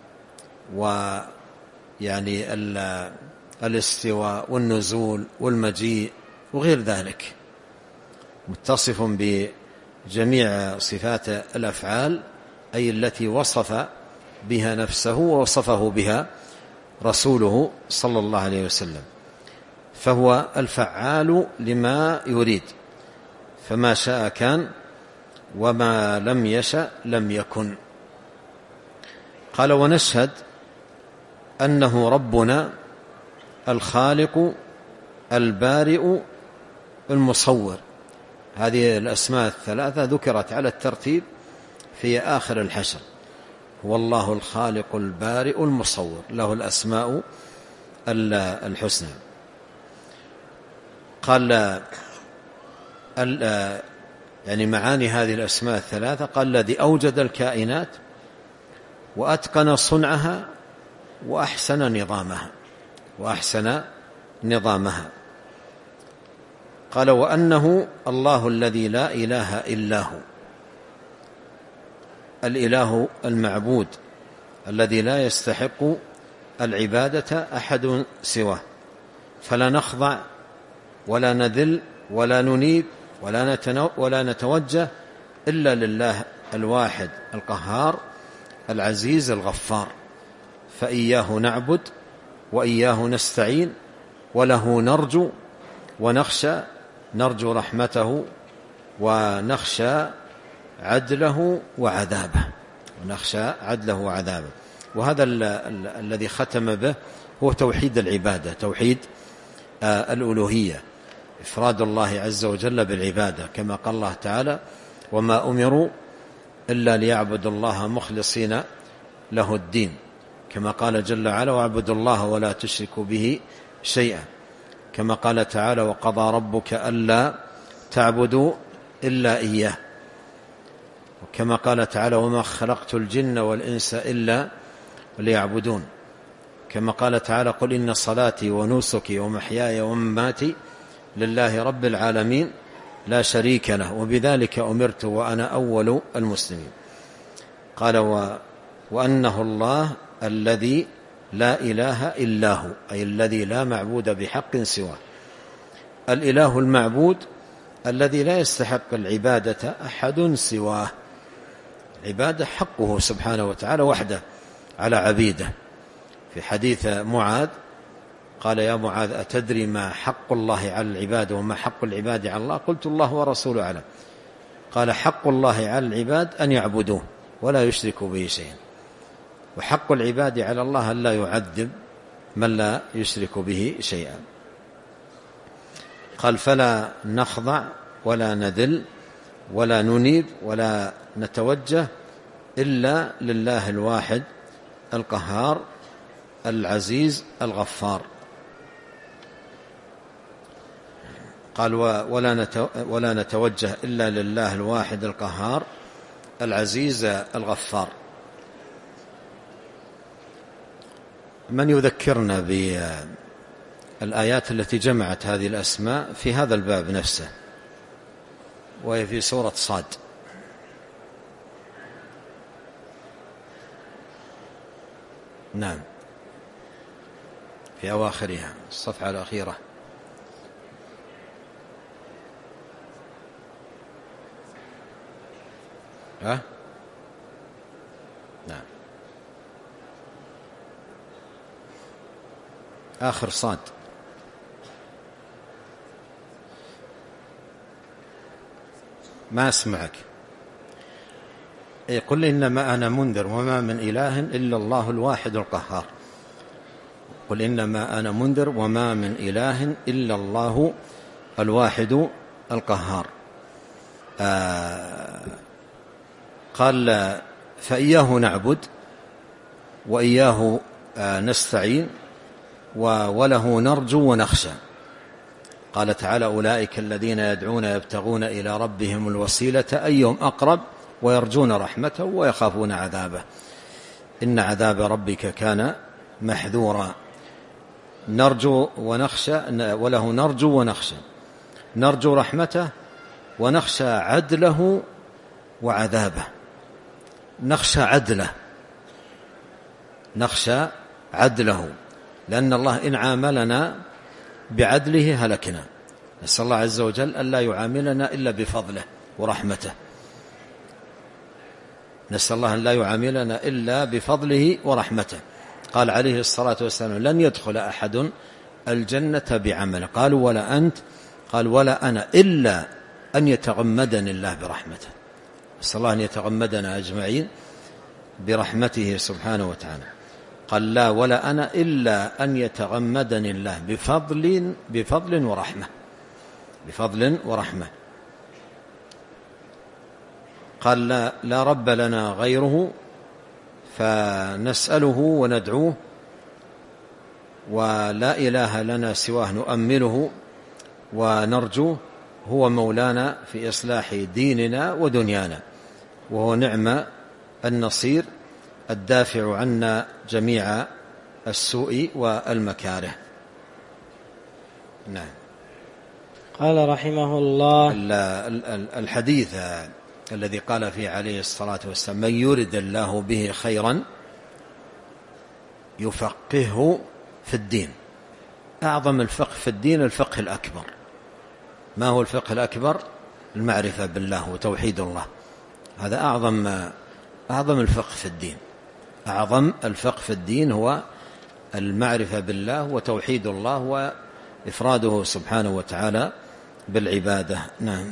ويعني الاستواء والنزول والمجيء وغير ذلك. متصف بجميع صفات الأفعال، أي التي وصف بها نفسه ووصفه بها رسوله صلى الله عليه وسلم. فهو الفعال لما يريد، فما شاء كان وما لم يشأ لم يكن. قال ونشهد أنه ربنا الخالق البارئ المصور. هذه الأسماء الثلاثة ذكرت على الترتيب في آخر الحشر. هو الله الخالق البارئ المصور، له الأسماء الحسنى. قال يعني معاني هذه الأسماء الثلاثة، قال الذي أوجد الكائنات وأتقن صنعها وأحسن نظامها وأحسن نظامها. قال وأنه الله الذي لا إله إلا هو، الإله المعبود الذي لا يستحق العبادة أحد سواه، فلا نخضع ولا نذل ولا ننيب ولا نتوجه إلا لله الواحد القهار العزيز الغفار. فإياه نعبد وإياه نستعين، وله نرجو ونخشى، نرجو رحمته ونخشى عدله وعذابه، ونخشى عدله وعذابه. وهذا ال ال الذي ختم به هو توحيد العبادة، توحيد آه الألوهية، إفراد الله عز وجل بالعبادة، كما قال الله تعالى وما أمروا إلا ليعبدوا الله مخلصين له الدين، كما قال جل وعلا واعبدوا الله ولا تشركوا به شيئا، كما قال تعالى وقضى ربك ألا تعبدوا إلا إياه، وكما قال تعالى وما خلقت الجن والإنس إلا ليعبدون، كما قال تعالى قل إن صلاتي ونسكي ومحياي ومماتي لله رب العالمين لا شريك له وبذلك أمرت وأنا أول المسلمين. قال و... وأنه الله الذي لا إله إلا هو، أي الذي لا معبود بحق سواه، الإله المعبود الذي لا يستحق العبادة أحد سواه، العبادة حقه سبحانه وتعالى وحده على عبيده. في حديث معاذ قال يا معاذ أتدري ما حق الله على العباد وما حق العباد على الله؟ قلت الله ورسوله أعلم. قال حق الله على العباد أن يعبدوه ولا يشركوا به شيئا، وحق العباد على الله أن لا يعذب من لا يشرك به شيئا. قال فلا نخضع ولا نذل ولا ننيب ولا نتوجه إلا لله الواحد القهار العزيز الغفار. قال ولا ولا نتوجه إلا لله الواحد القهار العزيز الغفار. من يذكرنا بالآيات التي جمعت هذه الأسماء في هذا الباب نفسه، وهي في سورة صاد. نعم في أواخرها الصفحة الأخيرة. ها؟ نعم. آخر صاد. ما أسمعك. قل إنما أنا منذر وما من إله إلا الله الواحد القهار. قل إنما أنا منذر وما من إله إلا الله الواحد القهار. آه قال فإياه نعبد وإياه آه نستعين وله نرجو ونخشى. قال تعالى أولئك الذين يدعون يبتغون إلى ربهم الوسيلة أيهم أقرب ويرجون رحمته ويخافون عذابه إن عذاب ربك كان محذورا. نرجو ونخشى وله نرجو ونخشى. نرجو رحمته ونخشى عدله وعذابه. نخشى عدله نخشى عدله لأن الله إن عاملنا بعدله هلكنا. نسأل الله عز وجل أن لا يعاملنا إلا بفضله ورحمته. نسأل الله أن لا يعاملنا إلا بفضله ورحمته. قال عليه الصلاة والسلام لن يدخل أحد الجنة بعمل. قالوا ولا أنت؟ قال ولا أنا إلا أن يتغمدني الله برحمته. نسأل الله أن يتغمدنا أجمعين برحمته سبحانه وتعالى. قال لا ولا أنا إلا أن يتغمدني الله بفضل بفضل ورحمة بفضل ورحمة. قال لا, لا رب لنا غيره فنسأله وندعوه ولا إله لنا سواه نؤمله ونرجوه. هو مولانا في إصلاح ديننا ودنيانا وهو نعم النصير الدافع عنا جميع السوء والمكاره. نعم. قال رحمه الله الحديث الذي قال فيه عليه الصلاة والسلام من يرد الله به خيرا يفقهه في الدين. أعظم الفقه في الدين الفقه الأكبر. ما هو الفقه الأكبر؟ المعرفة بالله وتوحيد الله. هذا أعظم أعظم الفقه في الدين. أعظم الفقه في الدين هو المعرفة بالله وتوحيد الله وإفراده سبحانه وتعالى بالعبادة. نعم.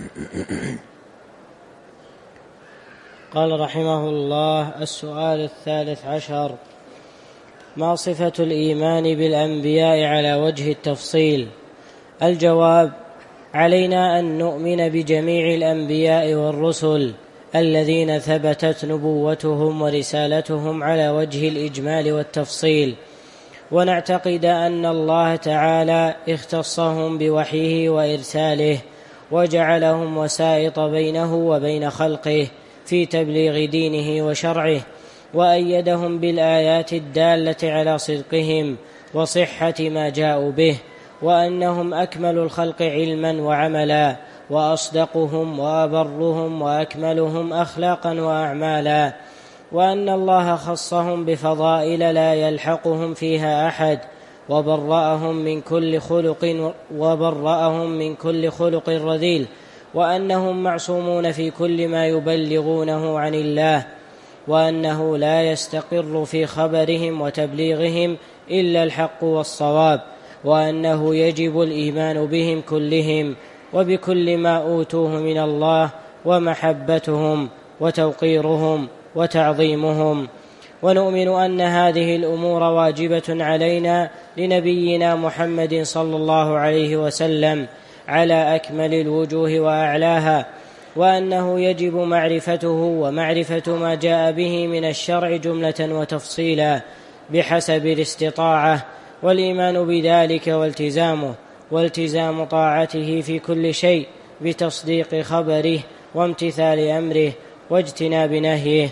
قال رحمه الله السؤال الثالث عشر ما صفة الإيمان بالأنبياء على وجه التفصيل؟ الجواب علينا أن نؤمن بجميع الأنبياء والرسل الذين ثبتت نبوتهم ورسالتهم على وجه الإجمال والتفصيل، ونعتقد أن الله تعالى اختصهم بوحيه وإرساله وجعلهم وسائط بينه وبين خلقه في تبليغ دينه وشرعه، وأيدهم بالآيات الدالة على صدقهم وصحة ما جاءوا به، وأنهم أكمل الخلق علما وعملا وأصدقهم وأبرهم وأكملهم أخلاقا وأعمالا، وأن الله خصهم بفضائل لا يلحقهم فيها أحد، وبرأهم من كل خلق وبرأهم من كل خلق رذيل، وأنهم معصومون في كل ما يبلغونه عن الله، وأنه لا يستقر في خبرهم وتبليغهم إلا الحق والصواب، وأنه يجب الإيمان بهم كلهم وبكل ما أوتوه من الله ومحبتهم وتوقيرهم وتعظيمهم. ونؤمن أن هذه الأمور واجبة علينا لنبينا محمد صلى الله عليه وسلم على أكمل الوجوه وأعلاها، وأنه يجب معرفته ومعرفة ما جاء به من الشرع جملة وتفصيلا بحسب الاستطاعة، والإيمان بذلك والتزامه والتزام طاعته في كل شيء بتصديق خبره وامتثال أمره واجتناب نهيه،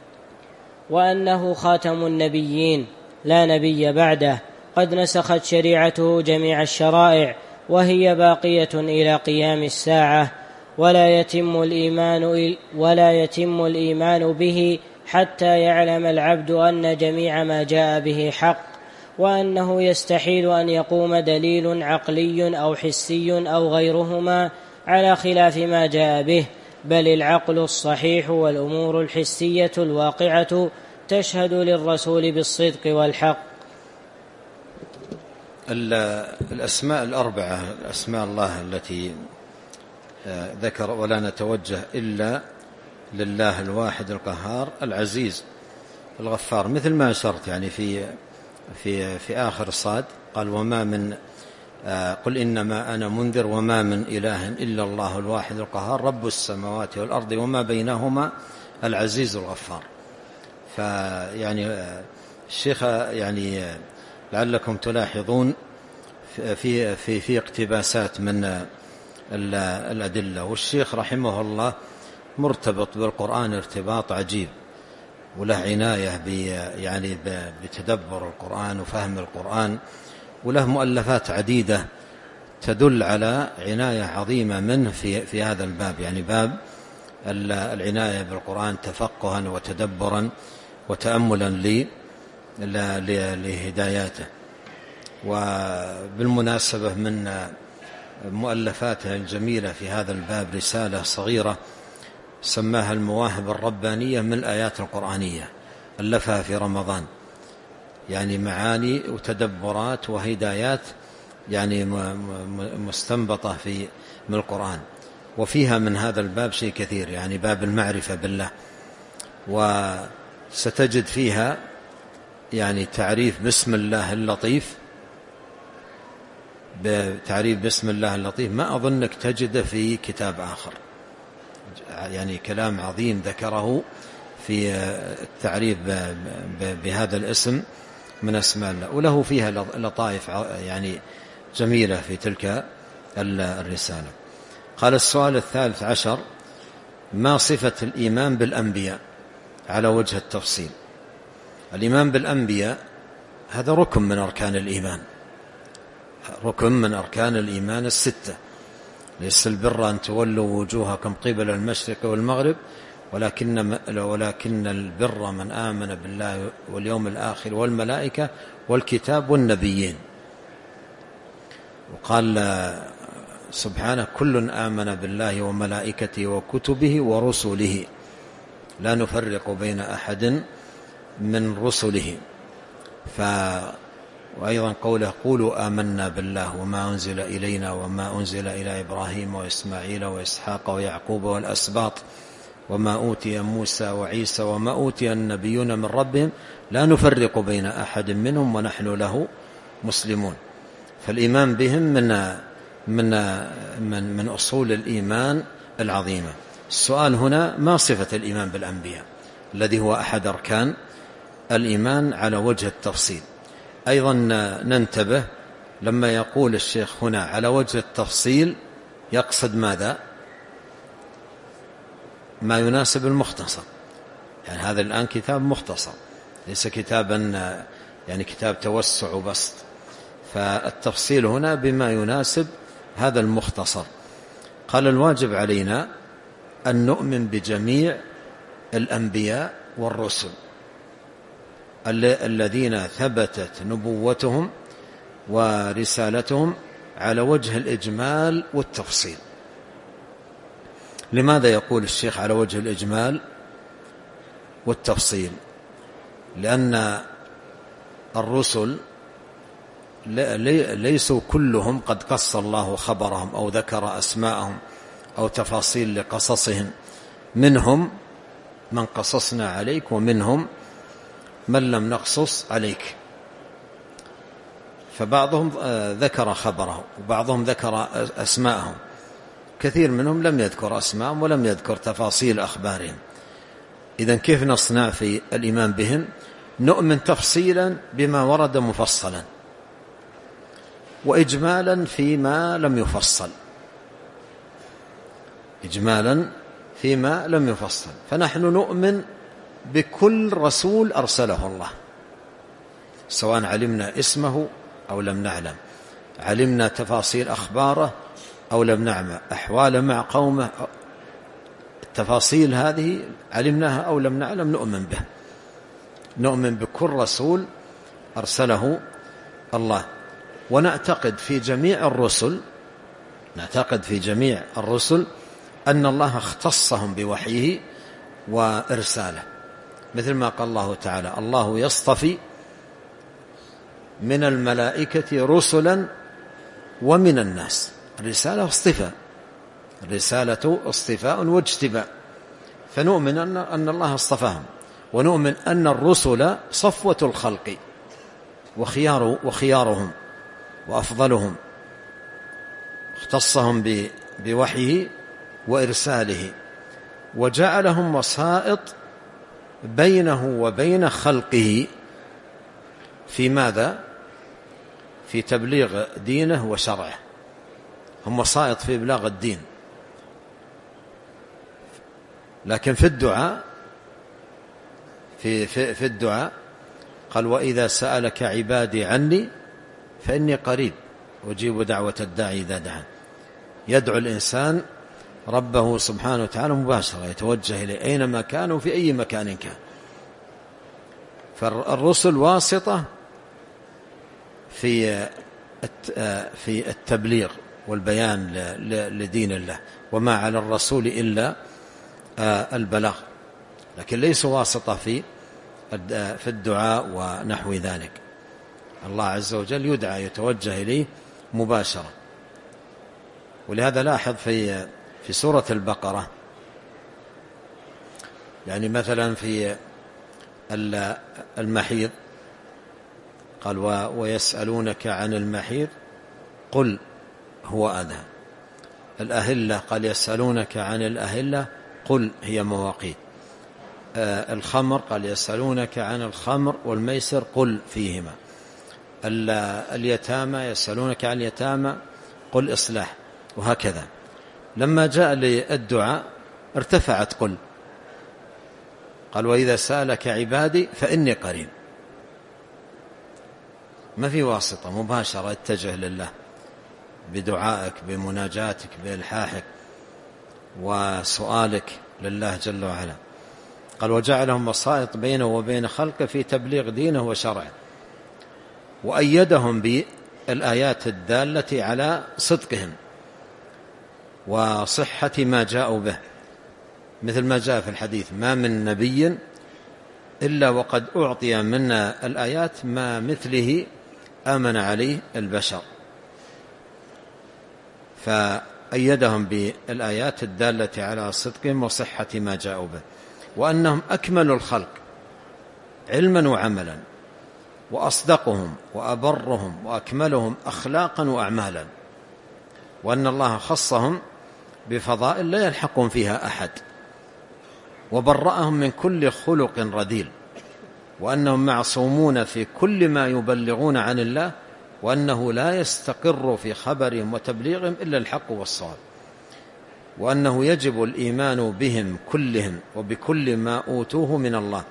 وأنه خاتم النبيين لا نبي بعده قد نسخت شريعته جميع الشرائع وهي باقية إلى قيام الساعة، ولا يتم الإيمان ولا يتم الإيمان به حتى يعلم العبد أن جميع ما جاء به حق، وأنه يستحيل أن يقوم دليل عقلي أو حسي أو غيرهما على خلاف ما جاء به، بل العقل الصحيح والأمور الحسية الواقعة تشهد للرسول بالصدق والحق. الأسماء الأربعة، أسماء الله التي ذكر ولا نتوجه إلا لله الواحد القهار العزيز الغفار، مثل ما أشرت يعني في في في آخر الصاد قال وما من قل إنما أنا منذر وما من إله إلا الله الواحد القهار رب السماوات والأرض وما بينهما العزيز الغفار. فيعني الشيخ يعني لعلكم تلاحظون في في في اقتباسات من الأدلة، والشيخ رحمه الله مرتبط بالقرآن ارتباط عجيب، وله عناية يعني بتدبر القرآن وفهم القرآن، وله مؤلفات عديدة تدل على عناية عظيمة منه في في هذا الباب، يعني باب العناية بالقرآن تفقها وتدبرا وتأملا لهداياته. وبالمناسبة من مؤلفاته الجميلة في هذا الباب رسالة صغيرة سماها المواهب الربانية من الآيات القرآنية، ألفها في رمضان، يعني معاني وتدبرات وهدايات يعني مستنبطة في من القرآن، وفيها من هذا الباب شيء كثير، يعني باب المعرفة بالله، وستجد فيها يعني تعريف بسم الله اللطيف، بتعريف بسم الله اللطيف ما أظنك تجده في كتاب آخر، يعني كلام عظيم ذكره في التعريف بهذا الاسم من أسماء الله، وله فيها لطائف يعني جميلة في تلك الرسالة. قال السؤال الثالث عشر: ما صفة الإيمان بالأنبياء على وجه التفصيل؟ الإيمان بالأنبياء هذا ركن من أركان الإيمان، ركن من أركان الإيمان الستة. ليس البر أن تولوا وجوهكم قبل المشرق والمغرب ولكن, ولكن البر من آمن بالله واليوم الآخر والملائكة والكتاب والنبيين. وقال سبحانه: كل آمن بالله وملائكته وكتبه ورسله لا نفرق بين أحد من رسله. ف وأيضا قوله: قولوا آمنا بالله وما أنزل إلينا وما أنزل إلى إبراهيم وإسماعيل وإسحاق ويعقوب والأسباط وما أوتي موسى وعيسى وما أوتي النبيون من ربهم لا نفرق بين أحد منهم ونحن له مسلمون. فالإيمان بهم من من من من أصول الإيمان العظيمة. السؤال هنا: ما صفة الإيمان بالأنبياء الذي هو أحد أركان الإيمان على وجه التفصيل؟ أيضا ننتبه لما يقول الشيخ هنا على وجه التفصيل يقصد ماذا؟ ما يناسب المختصر، يعني هذا الآن كتاب مختصر ليس كتابا يعني كتاب توسع وبسط، فالتفصيل هنا بما يناسب هذا المختصر. قال: الواجب علينا أن نؤمن بجميع الأنبياء والرسل الذين ثبتت نبوتهم ورسالتهم على وجه الإجمال والتفصيل. لماذا يقول الشيخ على وجه الإجمال والتفصيل؟ لأن الرسل ليسوا كلهم قد قص الله خبرهم أو ذكر أسماءهم أو تفاصيل لقصصهم، منهم من قصصنا عليك ومنهم من لم نقصص عليك. فبعضهم ذكر خبره وبعضهم ذكر أسماءهم، كثير منهم لم يذكر أسماءهم ولم يذكر تفاصيل أخبارهم. إذن كيف نصنع في الإيمان بهم؟ نؤمن تفصيلا بما ورد مفصلا وإجمالا فيما لم يفصل، إجمالا فيما لم يفصل. فنحن نؤمن بكل رسول أرسله الله، سواء علمنا اسمه أو لم نعلم، علمنا تفاصيل أخباره أو لم نعلم، أحواله مع قومه، التفاصيل هذه علمناها أو لم نعلم نؤمن به، نؤمن بكل رسول أرسله الله. ونعتقد في جميع الرسل، نعتقد في جميع الرسل أن الله اختصهم بوحيه وإرساله، مثل ما قال الله تعالى: الله يصطفي من الملائكة رسلا ومن الناس. الرسالة اصطفاء، الرسالة اصطفاء واجتباء، فنؤمن أن, أن الله اصطفاهم، ونؤمن أن الرسل صفوة الخلق وخيار وخيارهم وأفضلهم، اختصهم بوحيه وإرساله، وجعلهم وسائط بينه وبين خلقه في ماذا؟ في تبليغ دينه وشرعه. هم وسائط في إبلاغ الدين، لكن في الدعاء في, في, في الدعاء قال: وإذا سألك عبادي عني فإني قريب أجيب دعوة الداعي إذا دعان. يدعو الإنسان ربه سبحانه وتعالى مباشرة، يتوجه إليه أينما كان وفي أي مكان كان. فالرسل واسطة في في التبليغ والبيان لدين الله، وما على الرسول إلا البلاغ، لكن ليسوا واسطة في في الدعاء ونحو ذلك. الله عز وجل يدعى، يتوجه إليه مباشرة. ولهذا لاحظ في في سورة البقرة، يعني مثلا في المحيض قال: ويسألونك عن المحيض قل هو أذى. الأهلة قال: يسألونك عن الأهلة قل هي مواقيت. الخمر قال: يسألونك عن الخمر والميسر قل فيهما. اليتامى يسألونك عن اليتامى قل إصلاح، وهكذا. لما جاء للدعاء ارتفعت قل، قال: وإذا سألك عبادي فإني قريب. ما في واسطة، مباشرة اتجه لله بدعائك، بمناجاتك، بإلحاحك وسؤالك لله جل وعلا. قال: وجعلهم وسائط بينه وبين خلقه في تبليغ دينه وشرعه، وأيدهم بالآيات الدالة على صدقهم وصحة ما جاءوا به، مثل ما جاء في الحديث: ما من نبي إلا وقد أعطي من الآيات ما مثله آمن عليه البشر. فأيدهم بالآيات الدالة على صدقهم وصحة ما جاءوا به، وأنهم أكمل الخلق علما وعملا، وأصدقهم وأبرهم وأكملهم أخلاقا وأعمالا، وأن الله خصهم بفضائل لا يلحقهم فيها أحد، وبرأهم من كل خلق رذيل، وأنهم معصومون في كل ما يبلغون عن الله، وأنه لا يستقر في خبرهم وتبليغهم إلا الحق والصواب، وأنه يجب الإيمان بهم كلهم وبكل ما أوتوه من الله،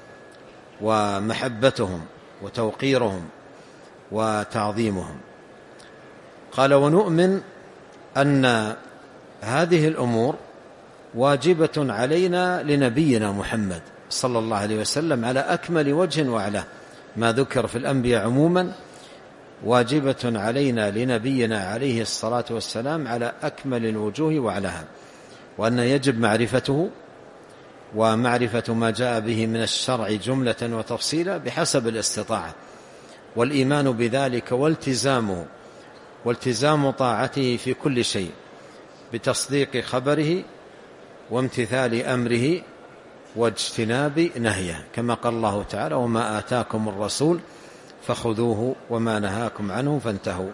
ومحبتهم وتوقيرهم وتعظيمهم. قال: ونؤمن أن هذه الأمور واجبة علينا لنبينا محمد صلى الله عليه وسلم على أكمل وجه وعلاه، ما ذكر في الأنبياء عموما واجبة علينا لنبينا عليه الصلاة والسلام على أكمل الوجوه وعلاها، وأن يجب معرفته ومعرفة ما جاء به من الشرع جملة وتفصيلا بحسب الاستطاعة، والإيمان بذلك والتزامه والتزام طاعته في كل شيء بتصديق خبره وامتثال أمره واجتناب نهيه، كما قال الله تعالى: وما آتاكم الرسول فخذوه وما نهاكم عنه فانتهوا.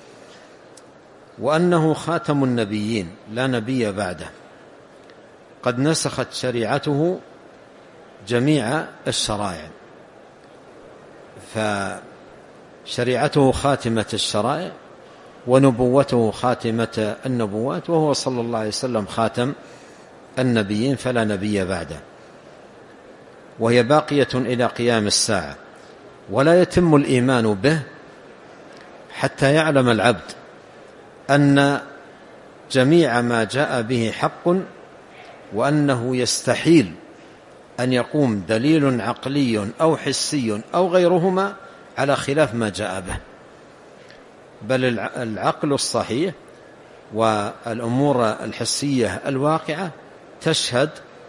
وأنه خاتم النبيين لا نبي بعده، قد نسخت شريعته جميع الشرائع، فشريعته خاتمة الشرائع، ونبوته خاتمة النبوات، وهو صلى الله عليه وسلم خاتم النبيين فلا نبي بعده، وهي باقية إلى قيام الساعة، ولا يتم الإيمان به حتى يعلم العبد أن جميع ما جاء به حق، وأنه يستحيل أن يقوم دليل عقلي أو حسي أو غيرهما على خلاف ما جاء به، بل العقل الصحيح والأمور الحسية الواقعة تشهد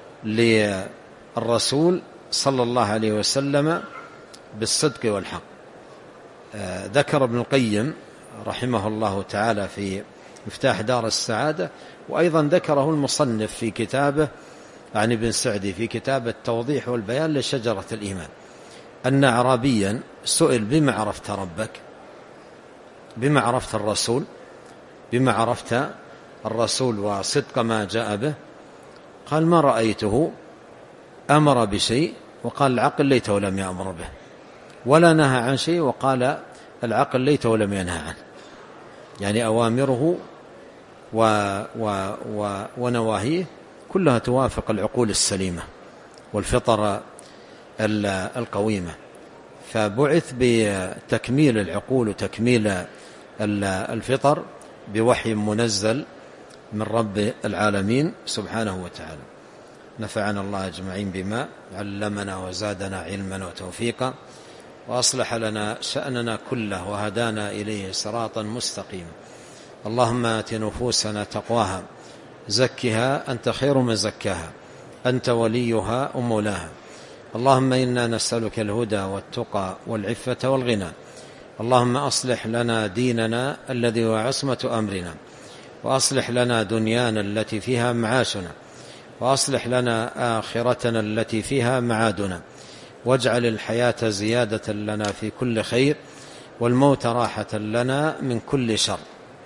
للرسول صلى الله عليه وسلم بالصدق والحق. ذكر ابن القيم رحمه الله تعالى في مفتاح دار السعادة، وأيضا ذكره المصنف في كتابه عن ابن سعدي في كتاب التوضيح والبيان لشجرة الإيمان، أن أعرابيا سئل: بما عرفت ربك؟ بما عرفت الرسول؟ بما عرفت الرسول وصدق ما جاء به؟ قال: ما رأيته أمر بشيء وقال العقل ليته لم يأمر به، ولا نهى عن شيء وقال العقل ليته لم ينهى عنه. يعني أوامره و و و ونواهيه كلها توافق العقول السليمة والفطر القويمة، فبعث بتكميل العقول وتكميل الفطر بوحي منزل من رب العالمين سبحانه وتعالى. نفعنا الله أجمعين بما علمنا وزادنا علما وتوفيقا، وأصلح لنا شأننا كله وهدانا إليه صراطا مستقيما. اللهم آت نفوسنا تقواها زكها أنت خير من زكاها أنت وليها ومولاها. اللهم إنا نسألك الهدى والتقى والعفة والغنى. اللهم أصلح لنا ديننا الذي هو عصمة أمرنا، وأصلح لنا دنيانا التي فيها معاشنا، وأصلح لنا آخرتنا التي فيها معادنا، واجعل الحياة زيادة لنا في كل خير، والموت راحة لنا من كل شر.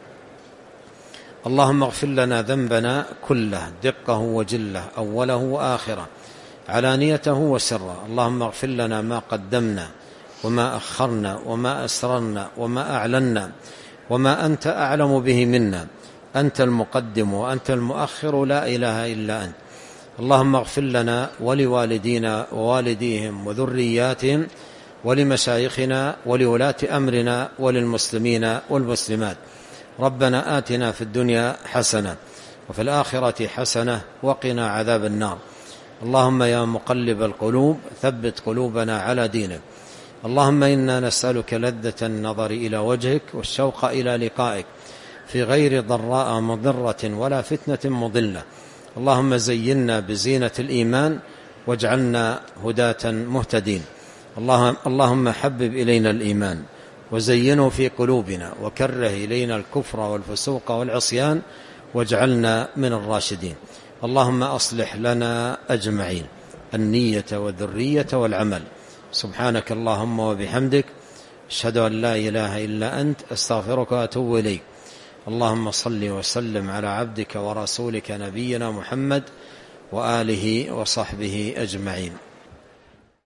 اللهم اغفر لنا ذنبنا كله دقه وجله أوله وآخره علانيته وسره. اللهم اغفر لنا ما قدمنا وما أخرنا وما أسررنا وما أعلنا وما أنت أعلم به منا. أنت المقدم وأنت المؤخر، لا إله إلا أنت. اللهم اغفر لنا ولوالدينا ووالديهم وذرياتهم ولمشايخنا ولولاة أمرنا وللمسلمين والمسلمات. ربنا آتنا في الدنيا حسنة وفي الآخرة حسنة وقنا عذاب النار. اللهم يا مقلب القلوب ثبت قلوبنا على دينك. اللهم إنا نسألك لذة النظر إلى وجهك والشوق إلى لقائك في غير ضراء مضرة ولا فتنة مضلة. اللهم زينا بزينة الإيمان واجعلنا هداة مهتدين. اللهم حبب إلينا الإيمان وزينه في قلوبنا، وكره إلينا الكفر والفسوق والعصيان واجعلنا من الراشدين. اللهم أصلح لنا أجمعين النية والذرية والعمل. سبحانك اللهم وبحمدك، أشهد أن لا إله إلا أنت، أستغفرك وأتوب إليك. اللهم صل وسلم على عبدك ورسولك نبينا محمد وآله وصحبه أجمعين.